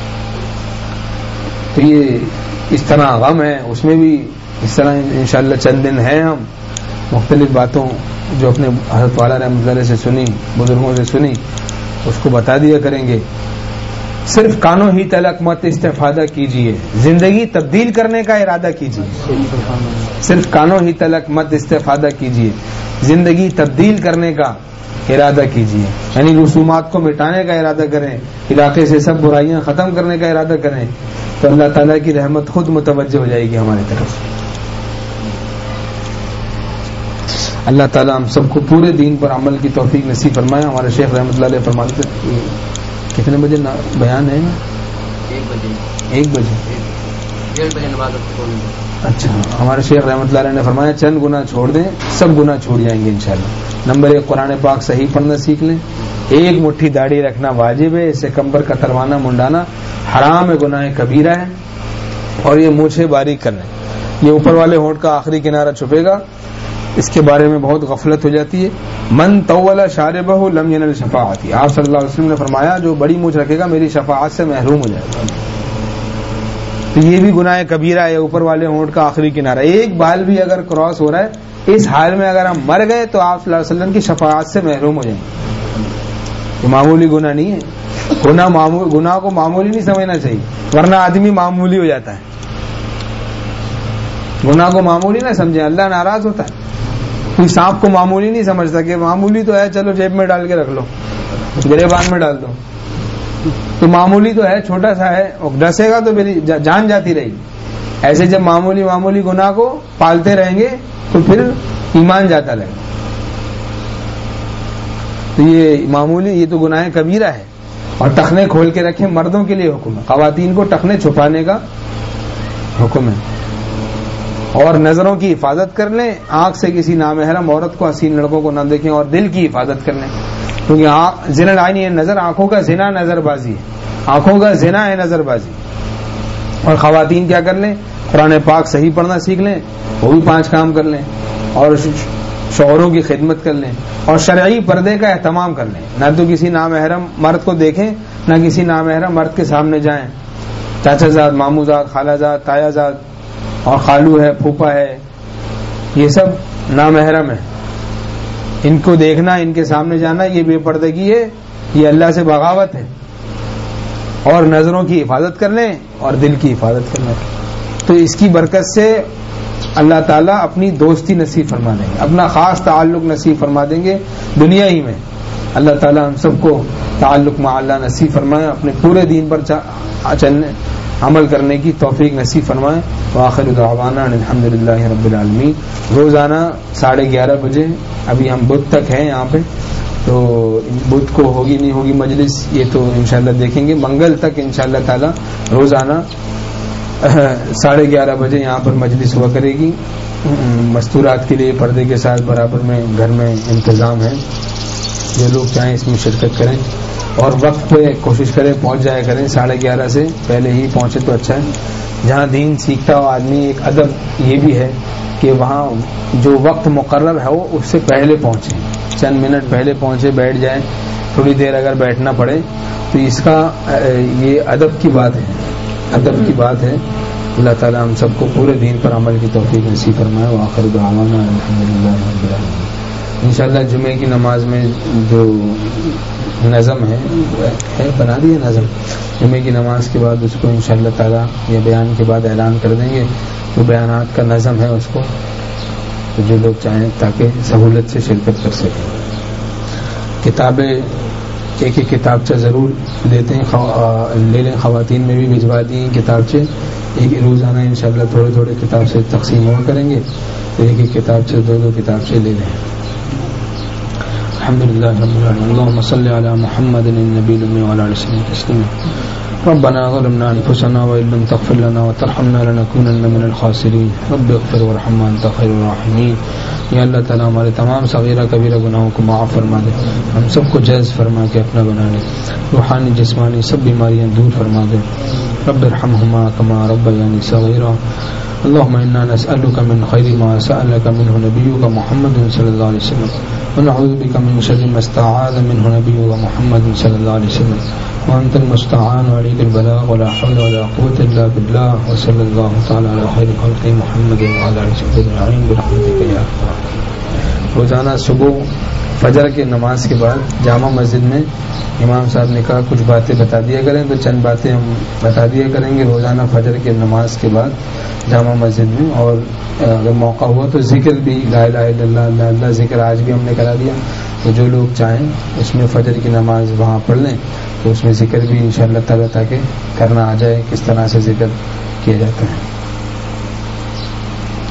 تو یہ اس طرح غم ہے، اس میں بھی اس طرح انشاءاللہ چند دن ہیں ہم مختلف باتوں جو اپنے حضرت والا رحمۃ اللہ علیہ سے سنی، بزرگوں سے سنی، اس کو بتا دیا کریں گے۔ صرف کانوں ہی تلک مت استفادہ کیجیے، زندگی تبدیل کرنے کا ارادہ کیجیے۔ صرف کانوں ہی تلک مت استفادہ کیجیے، زندگی تبدیل کرنے کا ارادہ کیجیے، یعنی رسومات کو مٹانے کا ارادہ کریں، علاقے سے سب برائیاں ختم کرنے کا ارادہ کریں، تو اللہ تعالیٰ کی رحمت خود متوجہ ہو جائے گی ہماری طرف۔ اللہ تعالیٰ ہم سب کو پورے دین پر عمل کی توفیق نصیب فرمائے۔ ہمارے شیخ رحمۃ اللہ علیہ فرماتے تھے کتنے بجے بیان ہے؟ 1 بجے 1:30 بجے نماز۔ اچھا، ہمارے شیخ رحمۃ اللہ علیہ نے فرمایا چند گناہ چھوڑ دیں، سب گناہ چھوٹ جائیں گے انشاءاللہ۔ نمبر 1، قرآن پاک صحیح پڑھنا سیکھ لیں۔ 1 مٹھی داڑھی رکھنا واجب ہے، اسے کمبر کتروانا منڈانا حرام ہے، گناہ کبیرہ ہے۔ اور یہ مونچھیں باریک کرنا، یہ اوپر والے ہونٹ کا آخری کنارہ چھپے گا، اس کے بارے میں بہت غفلت ہو جاتی ہے۔ من طول شاربہ لم ینل شفاعتی، آپ صلی اللہ علیہ وسلم نے فرمایا جو بڑی مونچھ رکھے گا میری شفاعت سے محروم ہو جائے گا۔ تو یہ بھی گناہ کبیرہ ہے، اوپر والے ہونٹ کا آخری کنارہ، ایک بال بھی اگر کراس ہو رہا ہے، اس حال میں اگر ہم مر گئے تو آپ صلی اللہ علیہ وسلم کی شفاعت سے محروم ہو جائیں گے۔ یہ معمولی گناہ نہیں ہے، گناہ کو معمولی نہیں سمجھنا چاہیے، ورنہ آدمی معمولی ہو جاتا ہے۔ گناہ کو معمولی نہ سمجھیں، اللہ ناراض ہوتا ہے۔ کوئی سانپ کو معمولی نہیں سمجھتا کہ معمولی تو ہے، چلو جیب میں ڈال کے رکھ لو، گریبان میں ڈال دو، تو معمولی تو ہے، چھوٹا سا ہے، ڈسے گا تو میری جان جاتی رہے گی۔ ایسے جب معمولی گناہ کو پالتے رہیں گے تو پھر ایمان جاتا رہے گا۔ تو یہ معمولی، یہ تو گناہ کبیرہ ہے۔ اور ٹخنے کھول کے رکھیں، مردوں کے لیے حکم ہے، خواتین کو ٹخنے چھپانے کا حکم ہے۔ اور نظروں کی حفاظت کر لیں، آنکھ سے کسی نامحرم عورت کو، حسین لڑکوں کو نہ دیکھیں، اور دل کی حفاظت کر لیں، کیونکہ زنا العینی ہے، نظر، آنکھوں کا زنا نظر بازی ہے، آنکھوں کا زنا ہے نظر بازی۔ اور خواتین کیا کر لیں؟ قرآن پاک صحیح پڑھنا سیکھ لیں، وہ بھی 5 کام کر لیں، اور شوہروں کی خدمت کر لیں، اور شرعی پردے کا اہتمام کر لیں، نہ تو کسی نامحرم مرد کو دیکھیں، نہ کسی نامحرم مرد کے سامنے جائیں، چاچا زاد، مامو زاد، خالہ زاد، تایا زاد، اور خالو ہے، پھوپھا ہے، یہ سب نامحرم ہے، ان کو دیکھنا، ان کے سامنے جانا، یہ بے پردگی ہے، یہ اللہ سے بغاوت ہے۔ اور نظروں کی حفاظت کر لیں اور دل کی حفاظت کر لیں، تو اس کی برکت سے اللہ تعالیٰ اپنی دوستی نصیب فرما دیں گے، اپنا خاص تعلق نصیب فرما دیں گے دنیا ہی میں۔ اللہ تعالیٰ ہم سب کو تعلق مع اللہ نصیب فرمائے، اپنے پورے دین پر چلنے، عمل کرنے کی توفیق نصیب فرمائے۔ وآخر دعوانا الحمدللہ رب العالمین۔ روزانہ 11:30 بجے، ابھی ہم بدھ تک ہیں یہاں پہ، تو بدھ کو ہوگی نہیں ہوگی مجلس یہ تو انشاءاللہ دیکھیں گے، منگل تک انشاءاللہ تعالی روزانہ 11:30 بجے یہاں پر مجلس ہوا کرے گی۔ مستورات کے لیے پردے کے ساتھ برابر میں گھر میں انتظام ہے، جو لوگ چاہیں اس میں شرکت کریں، اور وقت پہ کوشش کریں پہنچ جایا کریں، 11:30 سے پہلے ہی پہنچے تو اچھا ہے۔ جہاں دین سیکھتا ہو آدمی، ایک ادب یہ بھی ہے کہ وہاں جو وقت مقرر ہے وہ اس سے پہلے پہنچیں، چند منٹ پہلے پہنچے، بیٹھ جائیں، تھوڑی دیر اگر بیٹھنا پڑے تو اس کا یہ ادب کی بات ہے، ادب کی بات ہے. اللہ تعالی ہم سب کو پورے دین پر عمل کی توفیق نصیب فرمائے. وآخر دعوانا الحمدللہ رب العالمین. انشاءاللہ جمعے کی نماز میں جو نظم ہے بنا دیے نظم، جمعے کی نماز کے بعد اس کو انشاءاللہ تعالی یہ بیان کے بعد اعلان کر دیں گے. جو بیانات کا نظم ہے اس کو تو جو لوگ چاہیں تاکہ سہولت سے شرکت کر سکیں. کتابیں ایک ایک کتابچہ ضرور لیتے ہیں، لے لیں. خواتین میں بھی بھجوا دی کتابچے، ایک روزانہ انشاءاللہ تھوڑے تھوڑے کتاب سے تقسیم ہوا کریں گے، تو ایک ایک کتابچے دو کتابچے لے لیں. الحمدللہ رب العالمین. اللهم صل علی محمد النبی الامی وعلی آلہ وصحبہ وسلم. ربنا ظلمنا انفسنا وان لم تغفر لنا وترحمنا لنكونن من الخاسرین. رب اغفر وارحم وانت خیر الراحمین. یا اللہ تعالیٰ ہمارے تمام صغیرہ کبیرہ گناہوں کو معاف فرما دے، ہم سب کو جائز فرما کے اپنا بنا لے، روحانی جسمانی سب بیماریاں دور فرما دے. رب ارحمہما کما ربیانی صغیرا. اللهم انا نسألك من خير ما سألك منه نبيك محمد صلى الله عليه وسلم ونعوذ بك من شر ما استعاذ منه نبيك محمد صلى الله عليه وسلم وانت المستعان وعليك البلاغ ولا حول ولا قوة الا بالله وصلى الله تعالى على خير خلق محمد وعلى آله وصحبه اجمعين برحمتك يا ارحم الراحمين. روزانہ صبح فجر کی نماز کے بعد جامع مسجد میں امام صاحب نے کہا کچھ باتیں بتا دیا کریں، تو چند باتیں ہم بتا دیا کریں گے روزانہ فجر کی نماز کے بعد جامع مسجد میں. اور اگر موقع ہوا تو ذکر بھی، لا الہ الا اللہ اللہ اللہ ذکر آج بھی ہم نے کرا دیا، تو جو لوگ چاہیں اس میں فجر کی نماز وہاں پڑھ لیں، تو اس میں ذکر بھی انشاءاللہ تعالیٰ تاکہ کرنا آ جائے کس طرح سے ذکر کیا جاتا ہے.